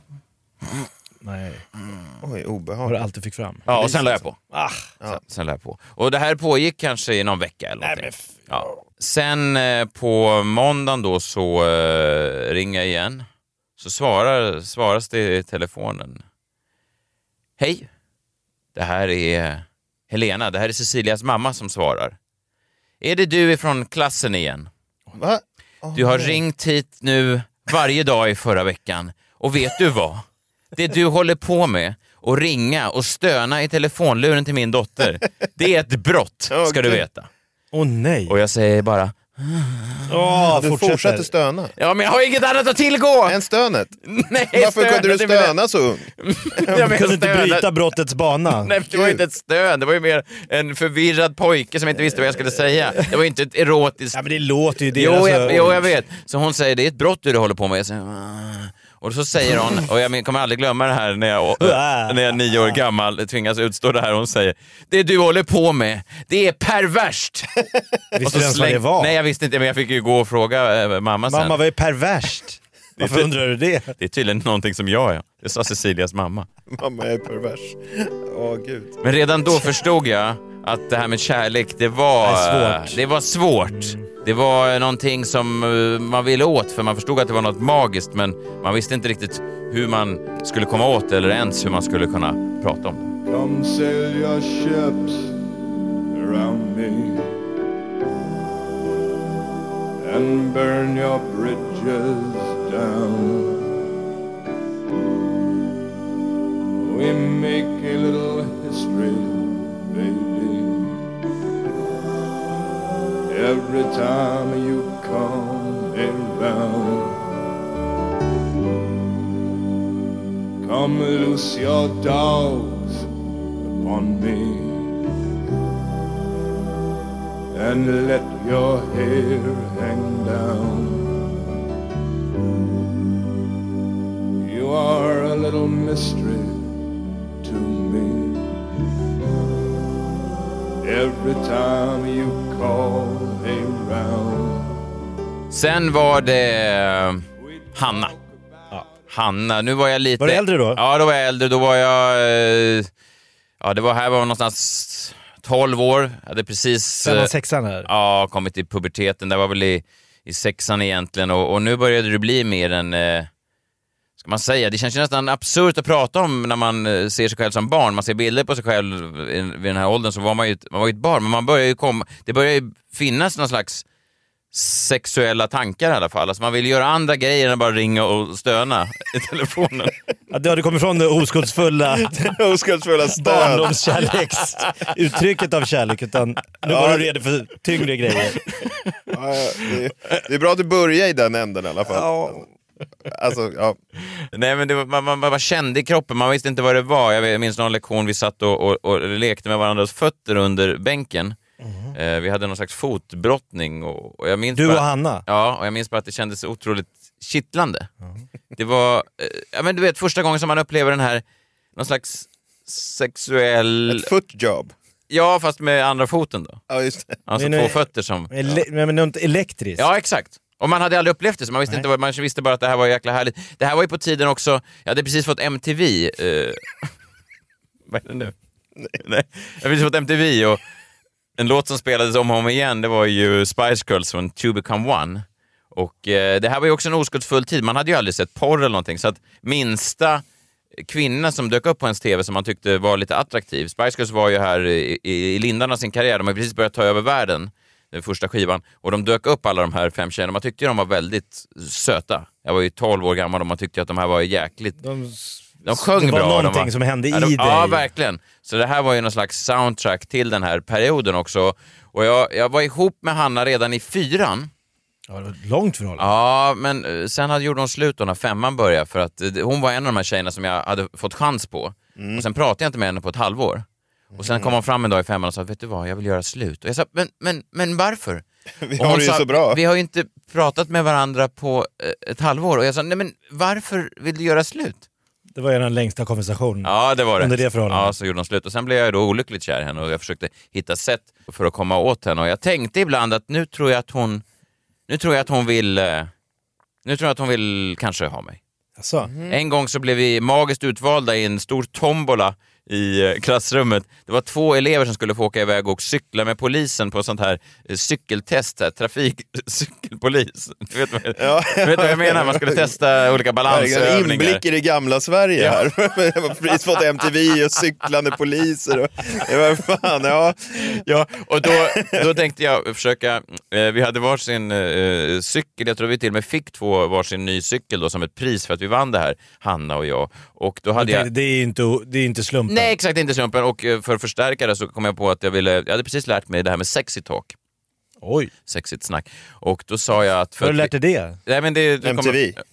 Nej. Oj, Vad obehagligt. du alltid fick fram. Ja, och sen la jag på. Ah, Sen, sen la jag på. Och det här pågick kanske i någon vecka eller någonting. Nej, men f- Ja. Sen eh, på måndagen då så eh, ringer jag igen. Så svarar, svaras det i telefonen. Hej, det här är Helena. Det här är Cecilias mamma som svarar. Är det du ifrån klassen igen? Va? Oh, Du har nej. ringt hit nu varje dag i förra veckan. Och vet du vad? Det du håller på med och ringa och stöna i telefonluren till min dotter, det är ett brott, ska du veta. Åh oh, nej. Ah. Och jag säger bara... Åh, Du fortsätter. fortsätter stöna. Ja, men jag har inget annat att tillgå! Än stönet. Nej, Varför kunde du det var- stöna så ung? Jag Du kunde inte stöna- bryta brottets bana. Nej, det var ju inte ett stön. Det var ju mer en förvirrad pojke som inte visste vad jag skulle säga. Det var ju inte ett erotiskt... Ja, men det låter ju det. Jo, alltså, jag, jo, jag vet. Så hon säger, det är ett brott du håller på med. Jag säger, "Ah." Och så säger hon, och jag kommer aldrig glömma det här när jag, när jag är nio år gammal tvingas utstå det här. Hon säger, det du håller på med, det är perverst. Visste du ens vad det var? Nej, jag visste inte, men jag fick ju gå och fråga äh, mamma sen. Mamma, vad är perverst? Varför ty- undrar du det? Det är tydligen någonting som jag är. Det sa Cecilias mamma. Mamma är pervers. Åh, gud. Men redan då förstod jag att det här med kärlek, det var, Det är svårt. det var svårt. Det var någonting som eh, man ville åt, för man förstod att det var något magiskt, men man visste inte riktigt hur man skulle komma åt det eller ens hur man skulle kunna prata om det. Come sail your ships around me and burn your bridges down. We make a little history, baby, every time you come around. Come loose your dogs upon me and let your hair hang down. You are a little mystery to me every time you call around. Sen var det Hanna. Hanna, nu var jag lite... Var du äldre då? Ja, då var jag äldre. Då var jag... eh, Ja, det var här var jag någonstans tolv år. Jag hade precis... Femman, eh, sexan här. Ja, kommit i puberteten. Det var väl i, i sexan egentligen. Och, och nu började det bli mer en... Eh, ska man säga? Det känns ju nästan absurt att prata om när man eh, ser sig själv som barn. Man ser bilder på sig själv i, vid den här åldern, så var man ju, man var ju ett barn. Men man börjar ju komma... Det börjar ju finnas någon slags sexuella tankar i alla fall. Alltså man vill göra andra grejer än att bara ringa och stöna i telefonen. Ja, det hade kommit från det oskuldsfulla Oskuldsfulla stöd. barndomskärleksuttrycket av kärlek, utan nu var du redo för tyngre grejer. Ja, det, är, det är bra att du börjar i den änden i alla fall. Ja. Alltså, ja. Nej, men det var, man, man, man kände i kroppen, man visste inte vad det var. Jag minns någon lektion, vi satt och, och, och lekte med varandras fötter under bänken. Mm. Eh, vi hade någon slags fotbrottning. Och, och jag minns Du bara, och Hanna? Ja, och jag minns bara att det kändes otroligt kittlande. Mm. Det var, eh, ja, men du vet, första gången som man upplever den här, någon slags sexuell... Ett footjob. Ja, fast med andra foten då. Ja, just det. Alltså men, två eh, fötter som... Ele- ja. Men inte elektriskt? Ja, exakt. Och man hade aldrig upplevt det, så man visste, Nej. inte vad, man visste bara att det här var jäkla härligt. Det här var ju på tiden också, jag hade precis fått M T V. Eh, vad är det nu? Nej. Nej. Jag hade precis fått M T V och en låt som spelades om och om igen, det var ju Spice Girls från To Become One. Och eh, det här var ju också en oskuldsfull tid. Man hade ju aldrig sett porr eller någonting. Så att minsta kvinna som dök upp på ens tv som man tyckte var lite attraktiv. Spice Girls var ju här i, i, i lindan av sin karriär. De har precis börjat ta över världen, den första skivan. Och de dök upp alla de här fem tjejerna. Man tyckte ju de var väldigt söta. Jag var ju tolv år gammal och man tyckte att de här var jäkligt... De, de sjöng det var bra. någonting de var, som hände ja, i de, dig. Ja, verkligen. Så det här var ju någon slags soundtrack till den här perioden också. Och jag, jag var ihop med Hanna redan i fyran. Ja, det var långt förhållande. Ja, men sen hade gjort hon slut då när femman började för att hon var en av de här tjejerna som jag hade fått chans på. Mm. Och sen pratade jag inte med henne på ett halvår. Och sen kom hon fram en dag i femman och sa, vet du vad, jag vill göra slut. Och jag sa, men, men, men varför? Vi har det ju sa, så bra. Vi har ju inte pratat med varandra på ett halvår. Och jag sa, nej men varför vill du göra slut? Det var ju den längsta konversationen. Ja, det var det. Under det förhållandet. Ja, så gjorde de slut. Och sen blev jag då olyckligt kär i henne och jag försökte hitta sätt för att komma åt henne. Och jag tänkte ibland att nu tror jag att hon nu tror jag att hon vill nu tror jag att hon vill kanske ha mig. Alltså. Mm. En gång så blev vi magiskt utvalda i en stor tombola i klassrummet. Det var två elever som skulle få åka iväg och cykla med polisen på sånt här cykeltest, här, trafikcykelpolis. Du vet, vad, ja. du vet vad jag menar? Man skulle testa olika balansövningar. En inblick i det gamla Sverige ja. här. Jag har precis fått M T V och cyklande poliser. Och, ja, fan, ja. Ja, och då, då tänkte jag försöka, eh, vi hade varsin eh, cykel, jag tror vi till och med fick två varsin ny cykel då, som ett pris för att vi vann det här, Hanna och jag. Och då hade jag... Det är inte, det är inte slumpen. Nej, exakt, inte slumpen. Och för att förstärka det så kom jag på att jag ville, jag hade precis lärt mig det här med sexy talk. Oj. Sexigt snack. Och då sa jag att... Har du lärt dig det? Nej, men det... M T V.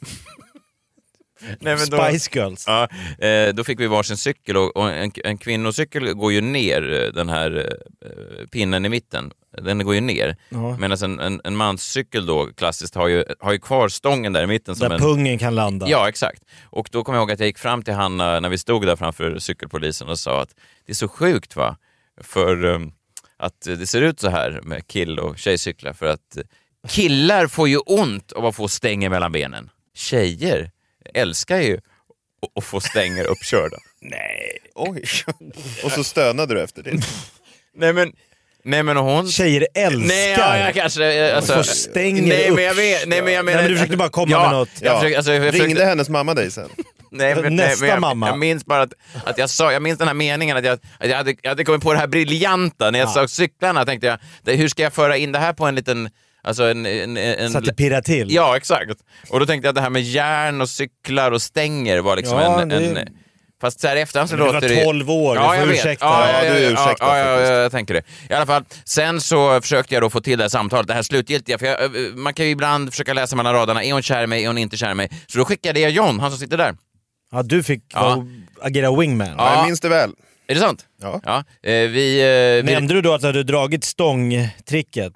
Nej, men då, Spice Girls. Ja, eh, då fick vi varsin cykel och, och en, en kvinnocykel går ju ner, den här eh, pinnen i mitten. Den går ju ner. Ja. Medan en, en, en manscykel då klassiskt har ju, har ju kvar stången där i mitten. Som där en, pungen kan landa. Ja, exakt. Och då kom jag ihåg att jag gick fram till Hanna när vi stod där framför cykelpolisen och sa att det är så sjukt va? För um, att det ser ut så här med kill- och tjejcyklar. För att killar får ju ont av att få stänger mellan benen. Tjejer älskar ju att få stänger uppkörda. Nej. Oj. Och så stönade du efter det. Nej men Nej men hon... Tjejer älskar. Nej, ja, jag kanske... Alltså, får stänger nej, upp. men jag vet, nej men jag menar... Nej, men du försökte bara komma ja, med något. Jag försökte, alltså, jag försökte... Ringde hennes mamma dig sen? Nej, men, Nästa nej, men jag, mamma. Jag minns bara att, att jag sa, jag minns den här meningen att jag, att jag, hade, jag hade kommit på det här briljanta när jag ja. såg cyklarna. Tänkte jag, det, hur ska jag föra in det här på en liten... Alltså en, en, en, så att det pirrar till. Ja, exakt. Och då tänkte jag att det här med järn och cyklar och stänger var liksom ja, en... det... en Fast så här efterhand så det låter det... Du var tolv år, ja, du får ursäkta. Ja, ja, ja, ja, du är ursäkta ja, ja, ja, jag tänker det. I alla fall, sen så försökte jag då få till det här samtalet, det här slutgiltiga. För jag, man kan ju ibland försöka läsa mellan raderna, är hon kär i mig, är hon inte kär i mig? Så då skickade jag John, han som sitter där. Ja, du fick ja. agera wingman. Ja, jag minns det väl. Är det sant? Ja. ja eh, vi, eh, vi... Nämnde du då att du hade dragit stångtricket?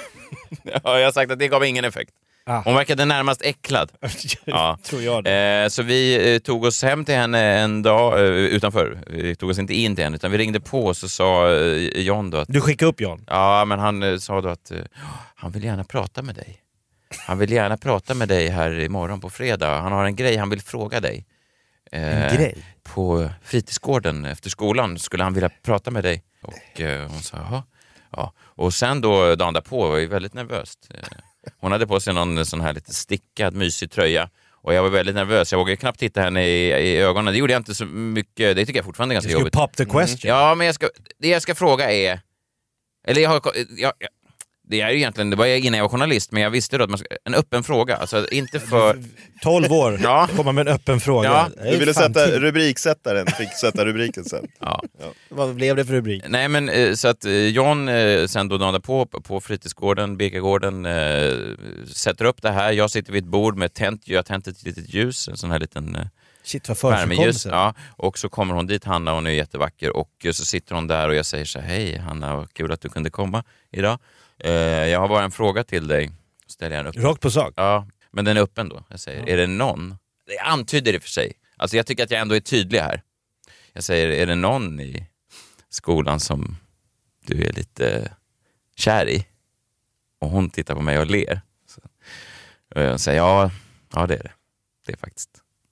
Ja, jag har sagt att det gav ingen effekt. Ah. Hon verkade närmast äcklad. Ja. Tror jag det. Eh, så vi eh, tog oss hem till henne en dag eh, utanför. Vi tog oss inte in till henne utan vi ringde på och så sa eh, John då att... Du skickade upp John? Ja, men han eh, sa då att eh, han vill gärna prata med dig. Han vill gärna prata med dig här imorgon på fredag. Han har en grej han vill fråga dig. Eh, en grej? På fritidsgården efter skolan skulle han vilja prata med dig. Och eh, hon sa jaha. Ja. Och sen då dagen därpå var jag väldigt nervöst. Hon hade på sig någon sån här lite stickad, mysig tröja. Och jag var väldigt nervös. Jag vågade knappt titta henne i, i ögonen. Det gjorde jag inte så mycket. Det tycker jag fortfarande är ganska jobbigt. Du ska pop the question. Mm. Ja, men jag ska, det jag ska fråga är... Eller jag har... Jag, jag, det är ju egentligen, det var innan jag var journalist, men jag visste då att man ska, en öppen fråga, alltså inte för... tolv år, ja. Komma med en öppen fråga. Ja. Du ville sätta rubriksättaren, fick sätta rubriken sen. Ja. Ja. Vad blev det för rubrik? Nej men så att John sen då dagen på på fritidsgården, Birkagården, äh, sätter upp det här. Jag sitter vid ett bord med tänt, jag har tänt ett litet ljus, en sån här liten... Äh, Shit, vad värmeljus. Ja, och så kommer hon dit, Hanna, hon är jättevacker, och så sitter hon där och jag säger så här: hej Hanna, vad kul att du kunde komma idag. Uh, jag har bara en fråga till dig. Ställer jag den upp. Rakt på sak? Ja, men den är öppen då. Jag säger, ja. Är det någon? Jag antyder det för sig. Alltså jag tycker att jag ändå är tydlig här. Jag säger, är det någon i skolan som du är lite kär i? Och hon tittar på mig och ler. Så, och jag säger, ja, ja det är det. Det är faktiskt.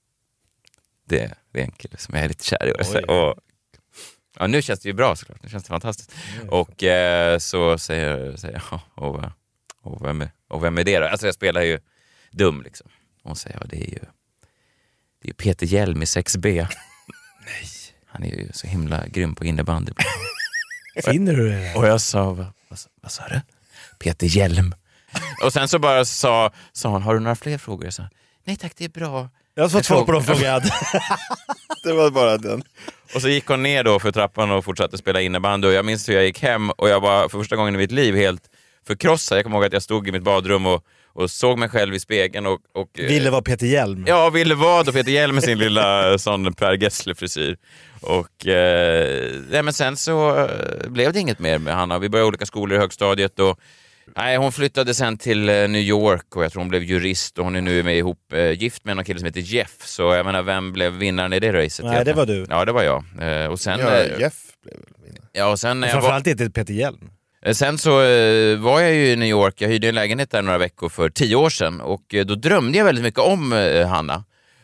Det, det är en kille som jag är lite kär i. Och, säger, och ja, nu känns det ju bra såklart. Nu känns det fantastiskt. Mm. Och eh, så säger, säger jag, och, Och vem är, och vem är det då? Alltså jag spelar ju dum liksom. Och hon säger, ja, det är ju det är Peter Hjelm i sex B. Nej. Han är ju så himla grym på innebandy. Finner du det? Och jag sa, vad, vad, vad sa du? Peter Hjelm. Och sen så bara sa, sa hon, har du några fler frågor? Jag sa, nej tack, det är bra. Jag har fått svar på de frågor jag hade. Det var bara den. Och så gick hon ner då för trappan och fortsatte spela innebandy. Och jag minns hur jag gick hem och jag var för första gången i mitt liv helt förkrossad. Jag kommer ihåg att jag stod i mitt badrum och, och såg mig själv i spegeln. Och, och, ville vara Peter Hjelm. Ja, ville vara då Peter Hjelm med sin lilla sån Per Gessle-frisyr. Och eh, nej, men sen så eh, blev det inget mer med Hanna. Vi började olika skolor i högstadiet och nej, hon flyttade sen till eh, New York och jag tror hon blev jurist och hon är nu med ihop eh, gift med en kille som heter Jeff. Så jag menar, vem blev vinnaren i det racet? Nej, det var du. Ja, det var jag. Eh, och sen, Ja, eh, Jeff blev vinnaren. Ja, och sen... Och jag var, framförallt inte Peter Hjelm. eh, sen så eh, var jag ju i New York. Jag hyrde en lägenhet där några veckor för tio år sedan och eh, då drömde jag väldigt mycket om eh, Hanna.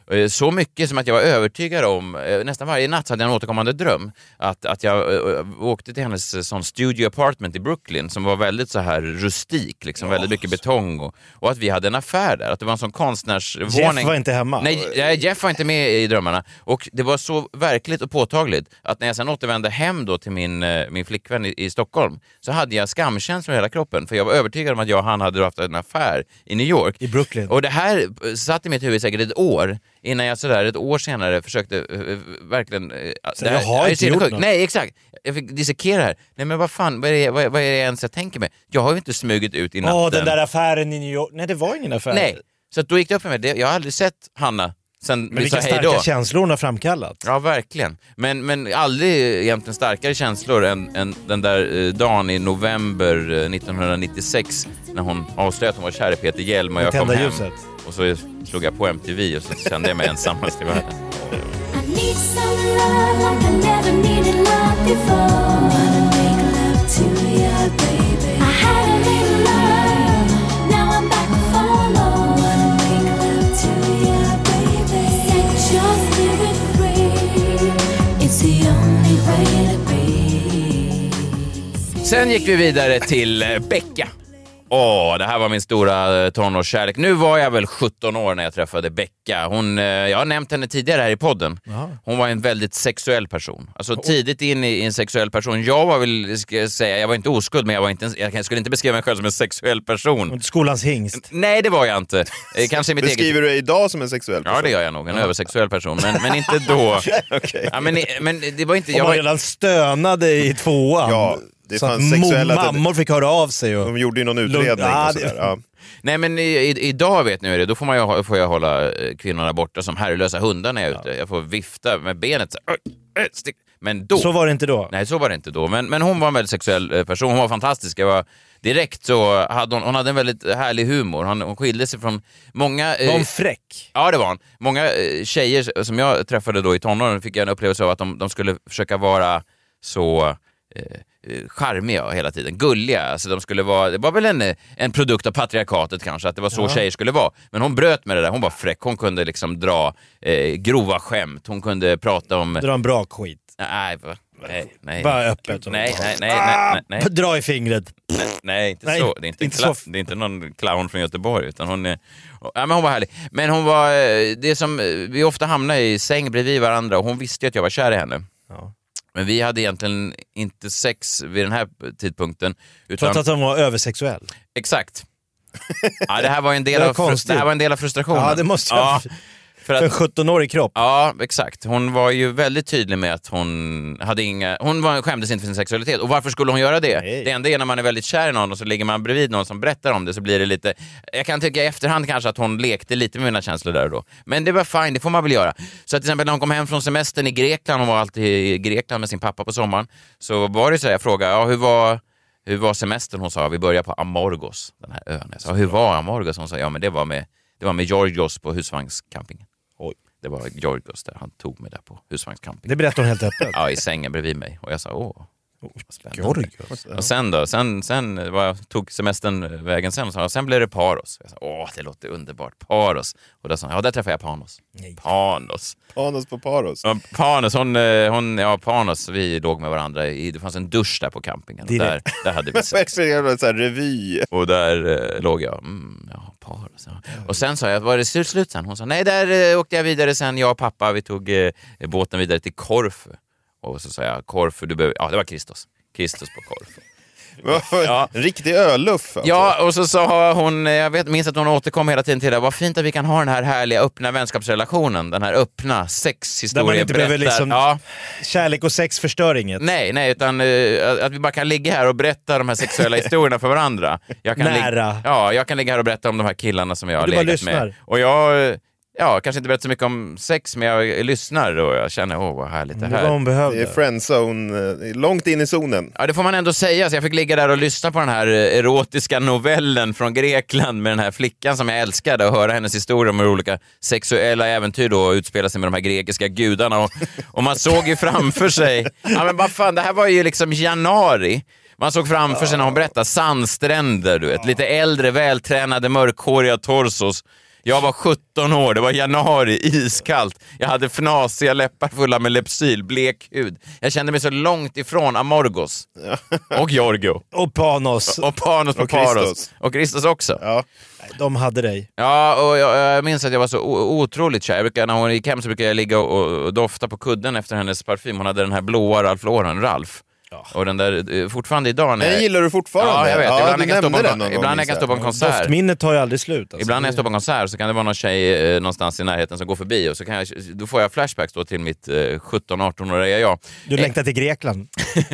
Så mycket som att jag var övertygad om, nästan varje natt hade jag en återkommande dröm, att, att jag äh, åkte till hennes sån studio apartment i Brooklyn som var väldigt så här rustik, liksom, oh, väldigt mycket betong och, och att vi hade en affär där, att det var en sån konstnärsvåning. Jeff var inte hemma. Nej, Jeff var inte med i drömmarna och det var så verkligt och påtagligt att när jag sen återvände hem då till min, min flickvän i, i Stockholm så hade jag skamkänslor i hela kroppen för jag var övertygad om att jag och han hade haft en affär i New York. I Brooklyn. Och det här satt i mitt huvud säkert ett år innan jag sådär ett år senare försökte uh, verkligen... Uh, så det här, jag har inte gjort något. Nej, exakt. Jag fick dissekera här. Nej, men vad fan, vad är, det, vad, vad är det ens jag tänker med? Jag har ju inte smugit ut i natten. Åh, den där affären i New York. Nej, det var ingen affär. Nej, så då gick det upp för mig. Det, jag har aldrig sett Hanna sen men vi sa hej då. Men vilka starka känslor hon har framkallat. Ja, verkligen. Men, men aldrig egentligen starkare känslor än, än den där eh, dagen i november eh, nittonhundranittiosex när hon avslöjade att hon var kär i Peter Hjelm och jag kom hem. Ljuset. Och så slog jag på M T V och så kände jag mig ensammast i världen. Sen gick vi vidare till Becka. Åh, det här var min stora tonårskärlek. Nu var jag väl sjutton år när jag träffade Becka. Hon, jag har nämnt henne tidigare här i podden. Hon var en väldigt sexuell person. Alltså tidigt in i en sexuell person. Jag var väl, ska jag säga, jag var inte oskuld, men jag, var inte, jag skulle inte beskriva mig själv som en sexuell person. Skolans hingst? Nej, det var jag inte. Kanske mitt Beskriver eget... du dig idag som en sexuell person? Ja, det gör jag nog. En översexuell person. Men, men inte då. Okay. Ja, men, men det var inte... Om jag man var... redan stönade i tvåan. Ja. Det så att sexuella mammor fick höra av sig. Och... De gjorde ju någon utredning ja, och sådär. Ja. Nej, men i, i, idag vet ni, då får, man ju, får jag hålla kvinnorna borta som herrelösa hundar när jag är ute. Ja. Jag får vifta med benet. Så, äh, stick. Men då... Så var det inte då? Nej, så var det inte då. Men, men hon var en väldigt sexuell person. Hon var fantastisk. Jag var, direkt så hade hon, hon hade en väldigt härlig humor. Hon, hon skilde sig från många... Var hon fräck? Ja, det var hon. Många eh, tjejer som jag träffade då i tonåren fick jag en upplevelse av att de, de skulle försöka vara så... Eh, charmiga hela tiden, gulliga. Alltså de skulle vara, det var väl en, en produkt av patriarkatet kanske, att det var så ja. tjejer skulle vara. Men hon bröt med det där, hon var fräck. Hon kunde liksom dra eh, grova skämt. Hon kunde prata om... Dra en bra skit. Nej, nej, nej. Bara öppet. Nej, nej, nej, nej, nej, nej. Dra i fingret. Nej, nej inte nej, så. Det är inte, inte kla- så. det är inte någon clown från Göteborg, utan hon är... Ja, men hon var härlig. Men hon var... Det som... Vi ofta hamnade i säng bredvid varandra och hon visste att jag var kär i henne. Ja. Men vi hade egentligen inte sex vid den här tidpunkten. Utan... Trots att hon var översexuell? Exakt. Ja, det här var en del, av, frust- det här var en del av frustrationen. Ja, det måste jag... Ja, för, för en sjutton-årig kropp. Ja, exakt. Hon var ju väldigt tydlig med att hon hade inga... Hon var, skämdes inte för sin sexualitet. Och varför skulle hon göra det? Nej. Det enda är när man är väldigt kär i någon och så ligger man bredvid någon som berättar om det, så blir det lite... Jag kan tycka i efterhand kanske att hon lekte lite med mina känslor där och då. Men det var fine, det får man väl göra. Så att till exempel när hon kom hem från semestern i Grekland, hon var alltid i Grekland med sin pappa på sommaren, så var det så här, jag frågade, ja, hur var... Hur var semestern? Hon sa, vi började på Amorgos, den här ön. Jag sa, hur var Amorgos? Hon sa, ja men det var med, det var med Georgios på husvagnscampingen. Oj. Det var Georgios där, han tog mig där på husvagnscampingen. Det berättade hon helt öppet? Ja, i sängen bredvid mig. Och jag sa, åh. Gorgos. Och sen då, sen, sen var jag, tog semestern vägen sen och sa, sen blev det Paros. Jag sa, åh, det låter underbart, Paros. Och då sa jag, ja, där träffade jag Panos. Nej. Panos. Panos på Paros. Ja, Panos, hon, hon, ja, Panos, vi låg med varandra. I, det fanns en dusch där på campingen. Och där, där hade vi sex. Så här revy. Och där eh, låg jag, mm, ja, Paros. Ja. Och sen sa jag, var det slut, slut sen? Hon sa, nej, där eh, åkte jag vidare sen, jag och pappa, vi tog eh, båten vidare till Korfu. Och så sa jag, Korfu, du behöver... Ja, det var Kristus. Kristus på Korfu. Ja. En riktig öluff. Alltså. Ja, och så sa hon, jag vet, minns att hon återkom hela tiden till det. Vad fint att vi kan ha den här härliga öppna vänskapsrelationen. Den här öppna sexhistorien. Där man inte behöver liksom... Ja. Kärlek och sex förstör inget. Nej, nej, utan uh, att vi bara kan ligga här och berätta de här sexuella historierna för varandra. Jag kan Nära. Li- ja, jag kan ligga här och berätta om de här killarna som jag har du bara legat lyssnar. med. Och jag... Ja, kanske inte berättar så mycket om sex, men jag lyssnar och jag känner, åh, vad härligt det här. Det var hon behövde. Det är friendzone, långt in i zonen. Ja, det får man ändå säga. Så jag fick ligga där och lyssna på den här erotiska novellen från Grekland med den här flickan som jag älskade och höra hennes historia om hur olika sexuella äventyr då utspelar sig med de här grekiska gudarna. Och, och man såg ju framför sig, ja men vad fan, det här var ju liksom januari. Man såg framför sig när hon berättade sandstränder, du vet. Lite äldre, vältränade, mörkhåriga torsos. Jag var sjutton år, det var januari, iskallt. Jag hade fnasiga läppar fulla med lepsyl, blek hud. Jag kände mig så långt ifrån Amorgos. Och Giorgio. Och Panos. Och Panos på Och Paros. Kristus. Och Kristus också. Ja. De hade dig. Ja, och jag, jag minns att jag var så o- otroligt kär. Jag brukar, när hon gick hem så brukade jag ligga och, och dofta på kudden efter hennes parfym. Hon hade den här blåa Ralph Lauren, Ralph. Ja. Och den där, fortfarande idag... När den jag... gillar du fortfarande? Ja, jag vet. Ja, ibland du jag kan nämnde stå på, den ibland jag kan stå på en konsert. Doftminnet tar ju aldrig slut. Alltså. Ibland när jag står på en konsert så kan det vara någon tjej eh, någonstans i närheten som går förbi och så kan jag, då får jag flashbacks då till mitt eh, sjutton-arton-åriga jag. Du längtar till Grekland.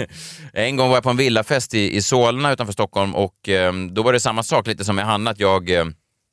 En gång var jag på en villafest i, i Solna utanför Stockholm och eh, då var det samma sak lite som med Hanna att jag... Eh,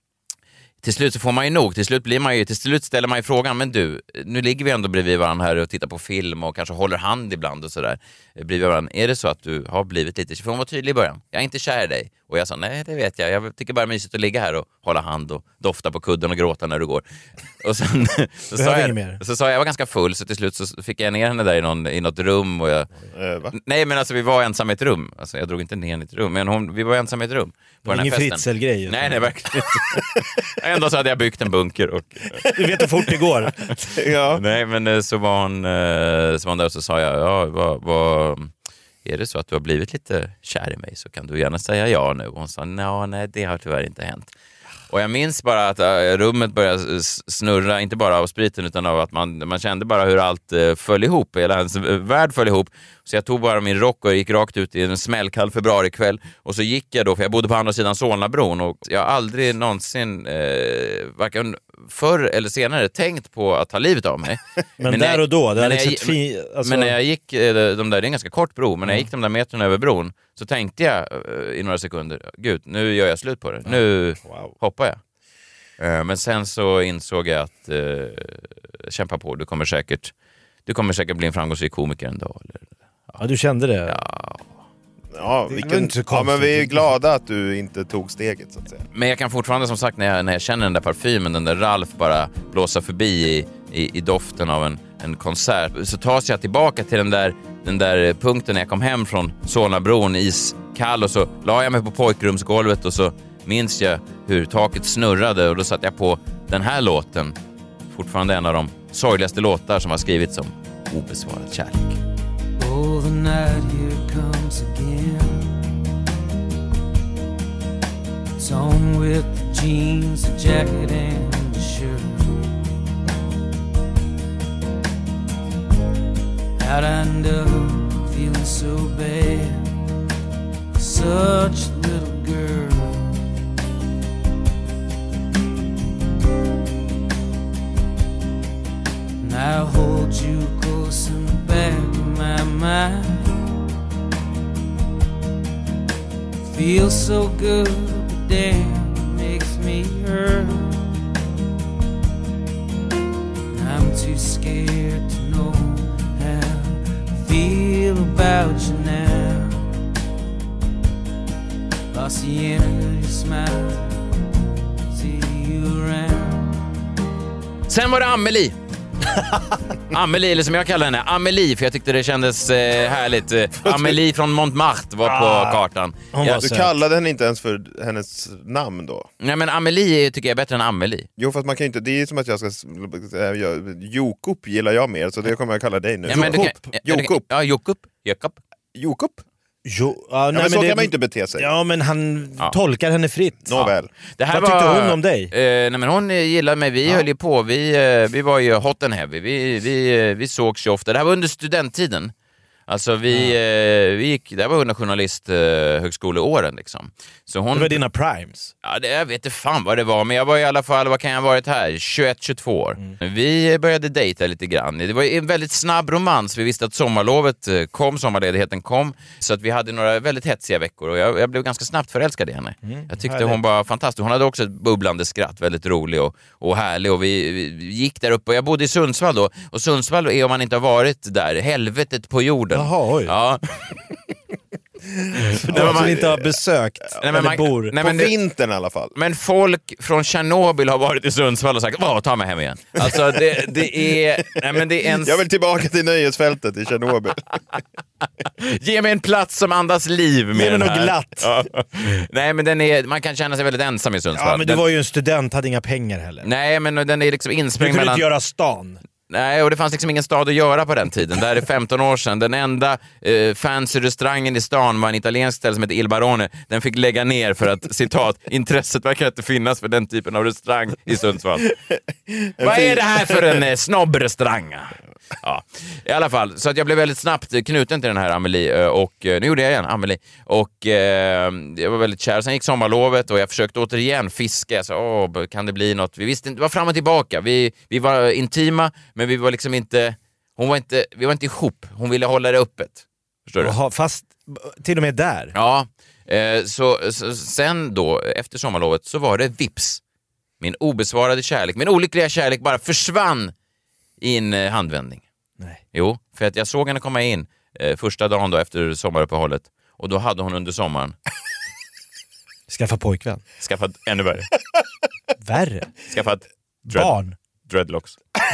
till slut så får man ju nog, till slut blir man ju, till slut ställer man ju frågan, men du, nu ligger vi ändå bredvid varandra här och tittar på film och kanske håller hand ibland och sådär bredvid varandra. Är det så att du har blivit lite, för hon var tydlig i början, jag är inte kär i dig. Och jag sa, nej det vet jag, jag tycker bara mysigt att ligga här och hålla hand och dofta på kudden och gråta när du går. Och sen så, sa jag, så sa jag, jag var ganska full så till slut så fick jag ner henne där i, någon, i något rum och jag, äh, nej men alltså vi var ensamma i ett rum, alltså jag drog inte ner i ett rum, men hon, vi var ensamma i ett rum. På den här ingen festen. Fritzl-grej. Nej, nej, verkligen inte. Ändå så hade jag byggt en bunker. Och, du vet hur fort det går. Ja. Nej, men så var hon, så var hon där och så sa jag, ja, vad, vad, är det så att du har blivit lite kär i mig så kan du gärna säga ja nu. Och hon sa, nej, det har tyvärr inte hänt. Och jag minns bara att rummet började snurra, inte bara av spriten utan av att man, man kände bara hur allt föll ihop, hela hans värld föll ihop. Så jag tog bara min rock och gick rakt ut i en smällkall februarikväll. Och så gick jag då, för jag bodde på andra sidan Solnabron och jag har aldrig någonsin, eh, varken förr eller senare, tänkt på att ta livet av mig. men, men där och då, det men, är jag, liksom fi, alltså... men när jag gick, de där, det är en ganska kort bro, men när jag gick de där metrarna över bron så tänkte jag i några sekunder, gud, nu gör jag slut på det. Nu wow. hoppar jag. Men sen så insåg jag att uh, kämpa på, du kommer säkert du kommer säkert bli en framgångsrik komiker en dag. Eller, ja. ja, du kände det? Ja. Ja, vilken, ja, men vi är glada att du inte tog steget så att säga. Men jag kan fortfarande som sagt när jag, när jag känner den där parfymen, den där Ralph bara blåsa förbi i, i, i doften av en, en konsert, så tas jag tillbaka till den där, den där punkten när jag kom hem från Solnabron, iskall, och så la jag mig på pojkrumsgolvet och så minns jag hur taket snurrade och då satt jag på den här låten, fortfarande en av de sorgligaste låtar som har skrivits om obesvarad kärlek. Oh, the night here comes again. It's on with the jeans, the jacket and the shirt. How'd I end up feeling so bad? Such a little girl. I hold you close in the back of my mind. Feels so good, but damn, it makes me hurt. I'm too scared to know how I feel about you now. Lost the end of your smile, see you around. Sen var det Amelie. Amelie, eller som jag kallar henne, Amelie, för jag tyckte det kändes eh, härligt. Eh, Amelie från Montmartre var på Ah, kartan. hon Ja, var Du söt. kallade henne inte ens för hennes namn då? nej, men Amelie tycker jag är bättre än Amelie. Jo, fast man kan ju inte, det är som att jag ska säga, Jokop gillar jag mer, så det kommer jag kalla dig nu. Ja, men du kan- Jokop. ja, du kan- Jokop. Ja, Jakob. Jakob. Jokop? Jo, ja, Ja, nej, men så det- kan man ju inte bete sig. Ja, men han Ja. tolkar henne fritt. Nåväl. Det här Vad tyckte var, hon om dig? Eh, nej, men hon eh, gillade mig, vi höll ju på, vi, eh, vi var ju hot and heavy, vi, vi, eh, vi sågs ju ofta. Det här var under studenttiden. Alltså vi, eh, vi gick, det här var under journalisthögskoleåren liksom. Så hon, Det var dina primes. ja, det, jag vet inte fan vad det var, men jag var i alla fall, vad kan jag ha varit här? tjugoett tjugotvå år. Mm. Vi började dejta lite grann. Det var en väldigt snabb romans. Vi visste att sommarlovet eh, kom, sommarledigheten kom. Så att vi hade några väldigt hetsiga veckor och jag, jag blev ganska snabbt förälskad i henne. Mm, jag tyckte härligt. hon var fantastisk. Hon hade också ett bubblande skratt, väldigt rolig och, och härlig. Och vi, vi gick där uppe och jag bodde i Sundsvall då. Och Sundsvall är, om man inte har varit där, helvetet på jorden. Jaha, oj. Ja. För de som inte har besökt Nej, men eller man- bor. nej, På men det- vintern i alla fall. Men folk från Tjernobyl har varit i Sundsvall och sagt, åh, ta mig hem igen. Alltså det, det är... Nej, men det är en... Jag vill tillbaka till nöjesfältet i Tjernobyl. Ge mig en plats som andas liv med Ge mig den något här. glatt. Ja. Nej, men den är, man kan känna sig väldigt ensam i Sundsvall. Ja, men du den, var ju en student, hade inga pengar heller. Nej, men den är liksom Du insprängd kunde mellan... inte göra stan. Nej, och det fanns liksom ingen stad att göra på den tiden. Det här är femton år sedan. Den enda eh, fancy restaurangen i stan var en italiensk ställe som heter Il Barone. Den fick lägga ner för att, citat, intresset verkar inte finnas för den typen av restaurang i Sundsvall. Vad är det här för en eh, snobbrestaurang? Ja, i alla fall. Så att jag blev väldigt snabbt knuten till den här Amelie eh, och eh, nu gjorde jag igen, Amelie. Och eh, jag var väldigt kär. Sen gick sommarlovet och jag försökte återigen fiska. Jag sa, åh, kan det bli något? Vi visste inte, det var fram och tillbaka. Vi, vi var intima, men vi var liksom inte, hon var inte, vi var inte ihop. Hon ville hålla det öppet. Förstår du? Jaha, fast till och med där. Ja, eh, så, så sen då, efter sommarlovet, så var det vips. Min obesvarade kärlek, min olyckliga kärlek bara försvann i en eh, handvändning. Nej. Jo, för att jag såg henne komma in eh, första dagen då efter sommaruppehållet och då hade hon under sommaren Skaffa pojkvän. skaffat ännu värre. Värre. Skaffat dread, Barn. dreadlocks.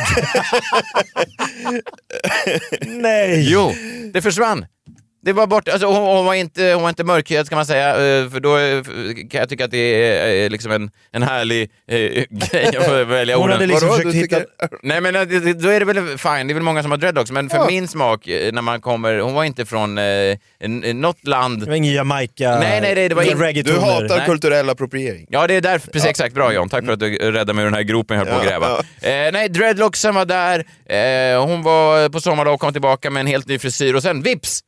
Nej. Jo, det försvann. Det var bort, alltså hon, hon var inte, hon var inte mörkhyad ska man säga, eh, för då eh, kan jag tycka att det är eh, liksom en, en härlig eh, grej att välja Hon orden. hade liksom Vadå? försökt Du hitta... tycker- Nej, men eh, det- då är det väl fine, det är väl många som har dreadlocks, men för Ja. min smak eh, när man kommer, hon var inte från eh, en, en, något land. Det var ingen Jamaica... Nej, nej, nej, det var inga in- Du reggaetoner. hatar Nej. kulturell appropriering. Ja, det är därför, precis exakt, bra John, tack för att du räddade mig ur den här gropen jag höll på att Ja, gräva. Eh, nej, dreadlocksen var där, eh, hon var på sommarlov och kom tillbaka med en helt ny frisyr och sen vips!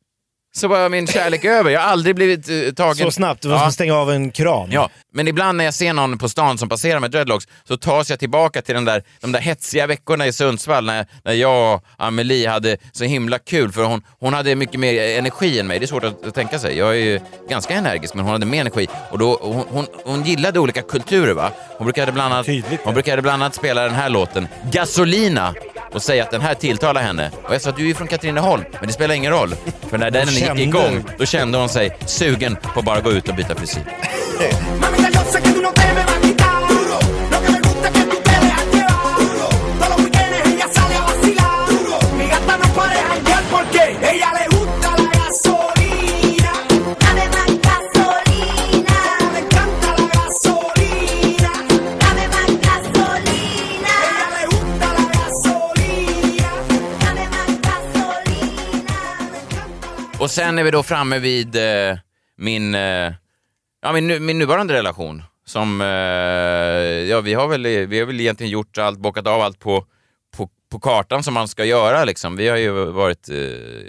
Så var min kärlek över, jag har aldrig blivit eh, tagen... Så snabbt, det var Ja. som att stänga av en kran. Ja, men ibland när jag ser någon på stan som passerar med dreadlocks så tas jag tillbaka till den där, de där hetsiga veckorna i Sundsvall när, när jag och Amelie hade så himla kul för hon, hon hade mycket mer energi än mig. Det är svårt att, att tänka sig. Jag är ju ganska energisk men hon hade mer energi och då, hon, hon, hon gillade olika kulturer va. Hon brukade bland annat, Tydligt, hon ja. brukade bland annat spela den här låten Gasolina och säga att den här tilltalar henne. Och jag sa att du är från Katrineholm, men det spelar ingen roll. För när den gick kände- igång, då kände hon sig sugen på att bara gå ut och byta frisyr. Mamita, yo sé que tú no te me vas a quitar. Lo que me gusta es que tú te dejas llevar. Todos los weekends ella sale a vacilar. Mi gata no para de janguear porque ella le gusta la gasolina. Dame más gasolina. Me encanta la gasolina. Dame más gasolina. Ella le gusta la gasolina. Dame más gasolina. Me encanta. Och sen är vi då framme vid eh, min, eh, ja, min, nu- min nuvarande relation. Som, eh, ja, vi har väl, vi har väl egentligen gjort allt, bockat av allt på, på, på kartan som man ska göra. Liksom. Vi har ju varit eh,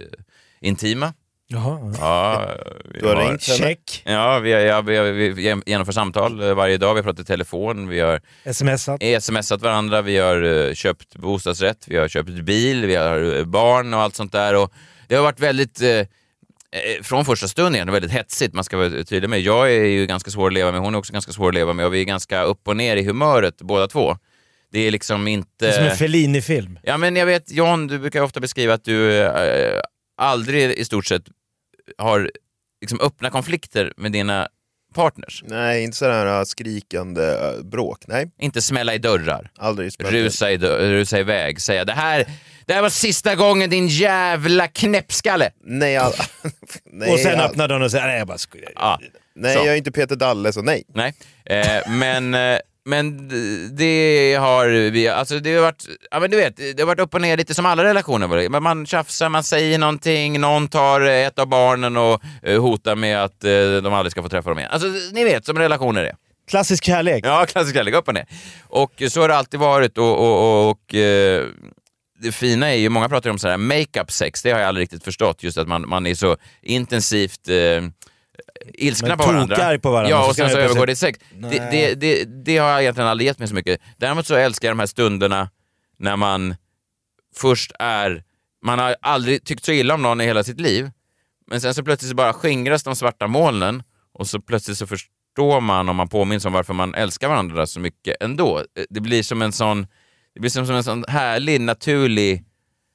intima. Jaha. Ja, vi Du har ringt henne? Check. Ja, vi, har, ja, vi, har, vi genomför samtal eh, varje dag. Vi har pratat i telefon, vi har Smsat. smsat varandra, vi har eh, köpt bostadsrätt, vi har köpt bil, vi har eh, barn och allt sånt där. Och det har varit väldigt, eh, eh, från första stunden igen, väldigt hetsigt, man ska vara tydlig med. Jag är ju ganska svår att leva med, hon är också ganska svår att leva med och vi är ganska upp och ner i humöret båda två. Det är liksom inte... Det är som en Fellini-film. Ja, men jag vet, John, du brukar ofta beskriva att du eh, aldrig i stort sett har liksom öppna konflikter med dina partners. Nej, inte sådär uh, skrikande uh, bråk, nej. Inte smälla i dörrar. Aldrig smälla. Rusa, i dörr, rusa iväg, säga det här, det här var sista gången din jävla knäppskalle. Nej, all... nej och sen all... öppnar de och säger nej jag bara skojar. Ja. Nej, så. jag är inte Peter Dalle, så nej. Nej, eh, men... Eh, Men det har vi, alltså det har varit, ja men du vet, det har varit upp och ner lite som alla relationer. Men man tjafsar, man säger någonting, någon tar ett av barnen och hotar med att de aldrig ska få träffa dem igen. Alltså ni vet, som relationer är. Klassisk kärlek. Ja, klassisk kärlek, upp och ner. Och så har det alltid varit och, och, och, och det fina är ju, många pratar om sådär make-up sex, det har jag aldrig riktigt förstått, just att man, man är så intensivt... Eh, ilskna på varandra. på varandra. Ja, så och sen så övergår det i sex. Nej. Det, det, det, det har jag egentligen aldrig gett mig så mycket. Däremot så älskar jag de här stunderna när man först är... Man har aldrig tyckt så illa om någon i hela sitt liv. Men sen så plötsligt så bara skingras de svarta molnen och så plötsligt så förstår man, om man påminns om varför man älskar varandra så mycket ändå. Det blir som en sån... Det blir som, som en sån härlig, naturlig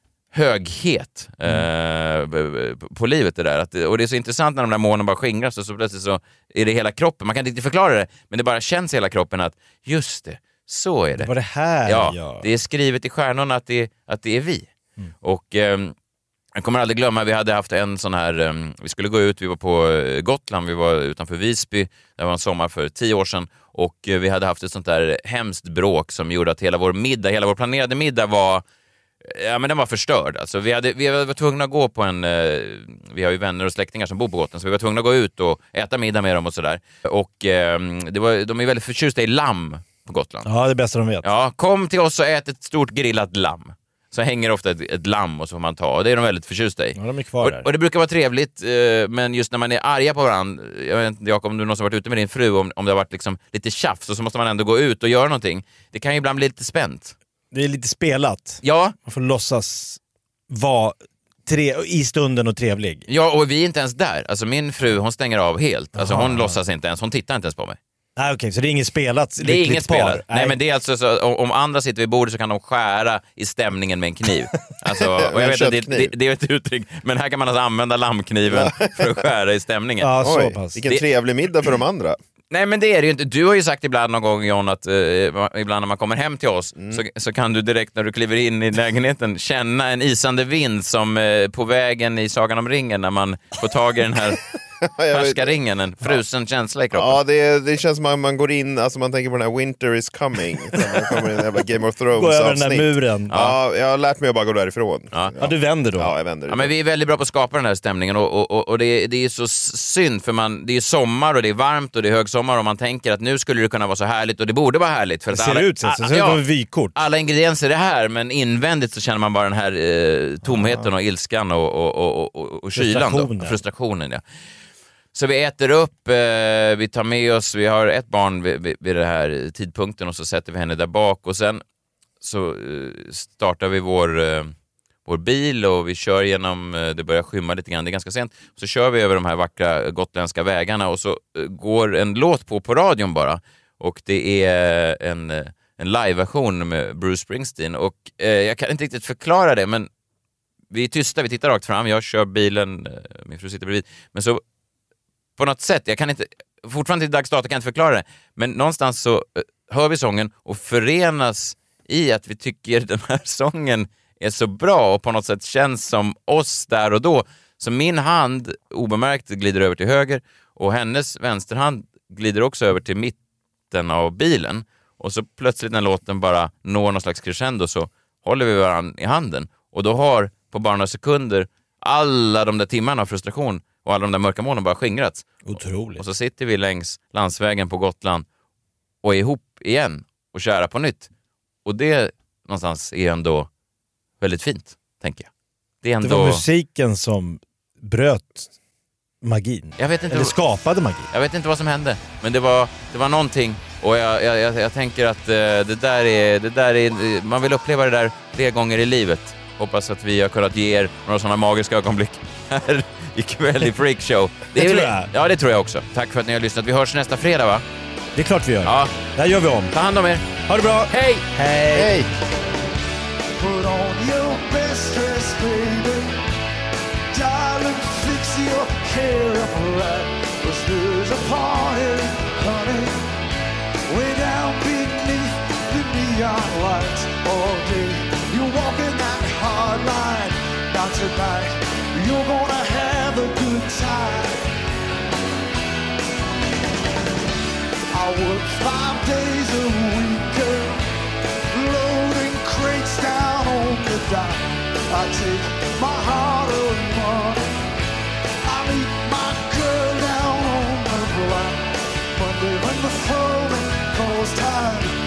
höghet eh, på livet det där. Att, och det är så intressant när de där molnen bara skingras och så plötsligt så är det hela kroppen. Man kan inte riktigt förklara det, men det bara känns i hela kroppen att just det, så är det. Det var det här, ja. ja. Det är skrivet i stjärnorna att det, att det är vi. Mm. Och eh, jag kommer aldrig glömma, vi hade haft en sån här, eh, vi skulle gå ut, vi var på Gotland, vi var utanför Visby, det var en sommar för tio år sedan och eh, vi hade haft ett sånt där hemskt bråk som gjorde att hela vår middag, hela vår planerade middag var Ja, men den var förstörd. Alltså, vi, hade, vi var tvungna att gå på en... Eh, vi har ju vänner och släktingar som bor på Gotland, så vi var tvungna att gå ut och äta middag med dem och sådär. Och eh, det var, de är väldigt förtjusta i lamm på Gotland. Ja, det är bästa de vet. Ja, kom till oss och ät ett stort grillat lamm. Så hänger ofta ett, ett lamm och så får man ta. Och det är de väldigt förtjusta i. Ja, de är kvar där. Och, och det brukar vara trevligt, eh, men just när man är arga på varandra, jag vet inte, Jakob, om du någonsin varit ute med din fru, om, om det har varit liksom lite tjafs, och så måste man ändå gå ut och göra någonting. Det kan ju ibland bli lite spänt. Det är lite spelat. Ja. Man får låtsas vara tre- i stunden och trevlig. Ja, och vi är inte ens där. Alltså min fru, hon stänger av helt. Alltså hon låtsas inte ens, hon tittar inte ens på mig. Nej, okej, okay, så det är inget spelat. Det är inget spelat. Nej. Nej, men det är alltså så, om, om andra sitter vid bordet så kan de skära i stämningen med en kniv. Alltså, och jag vet att det, det, det är ett uttryck, men här kan man alltså använda lammkniven för att skära i stämningen. Ja, så Oj, pass. vilken Det- trevlig middag för de andra. Nej, men det är det ju inte. Du har ju sagt ibland någon gång, John, att eh, ibland när man kommer hem till oss Mm. så, så kan du direkt när du kliver in i lägenheten känna en isande vind som eh, på vägen i Sagan om ringen när man får tag i den här härskaringen, en frusen känsla i kroppen. Ja, det, det känns som att man går in, alltså man tänker på den här Winter is coming. Man kommer in i en jävla Game of Thrones Gå över avsnitt. den där muren. Ja, jag har lärt mig att bara gå därifrån. Ja. Ja, du vänder då. Ja, jag vänder. Ja, men vi är väldigt bra på att skapa den här stämningen och, och, och, och det, är, det är så synd för man, det är sommar och det är varmt och det är högsommar och man tänker att nu skulle det kunna vara så härligt och det borde vara härligt. För Det att ser alla, ut så. Det ser ut ja, som ett vykort. alla ingredienser är här, men invändigt så känner man bara den här eh, tomheten och ilskan och, och, och, och, och kylan. Frustrationen. Då. Frustrationen. Ja. Så vi äter upp, eh, vi tar med oss, vi har ett barn vid, vid, vid den här tidpunkten och så sätter vi henne där bak och sen så eh, startar vi vår, eh, vår bil och vi kör genom, eh, det börjar skymma lite grann, det är ganska sent, så kör vi över de här vackra gotländska vägarna och så eh, går en låt på på radion bara och det är en, eh, en live-version med Bruce Springsteen och eh, jag kan inte riktigt förklara det, men vi är tysta, vi tittar rakt fram, jag kör bilen, eh, min fru sitter bredvid, men så på något sätt, jag kan inte, fortfarande till dags dato kan jag inte förklara det, men någonstans så uh, hör vi sången och förenas i att vi tycker den här sången är så bra och på något sätt känns som oss där och då. Så min hand obemärkt glider över till höger och hennes vänsterhand glider också över till mitten av bilen och så plötsligt när låten bara når någon slags crescendo så håller vi varandra i handen och då har på bara några sekunder alla de där timmarna av frustration och alla de där mörka molnen bara skingrats. Otroligt. Och så sitter vi längs landsvägen på Gotland och är ihop igen och kära på nytt. Och det någonstans är ändå väldigt fint, tänker jag. Det är ändå... Det var musiken som bröt magin. Jag vet inte Eller vad... skapade magin. Jag vet inte vad som hände, men det var, det var någonting. Och jag, jag, jag, jag tänker att uh, det, där är, det där är... Man vill uppleva det där fler gånger i livet. Hoppas att vi har kunnat ge er några sådana magiska ögonblick här ikväll i Freakshow. Det, det tror jag. Ja, det tror jag också. Tack för att ni har lyssnat. Vi hörs nästa fredag, va? Det är klart vi gör. Ja. Det här gör vi om. Ta hand om er. Ha det bra. Hej! Hej! Hej! Put on your best dress, baby. Darling, fix your hair up right. 'Cause there's There's a party, honey, way down beneath the neon lights all day. You're walking that hard line, not tonight. You're gonna have a good time. I work five days a week, girl, loading crates down on the dock. I take my heart of money, I meet my girl down on the block. Monday when the phone calls time,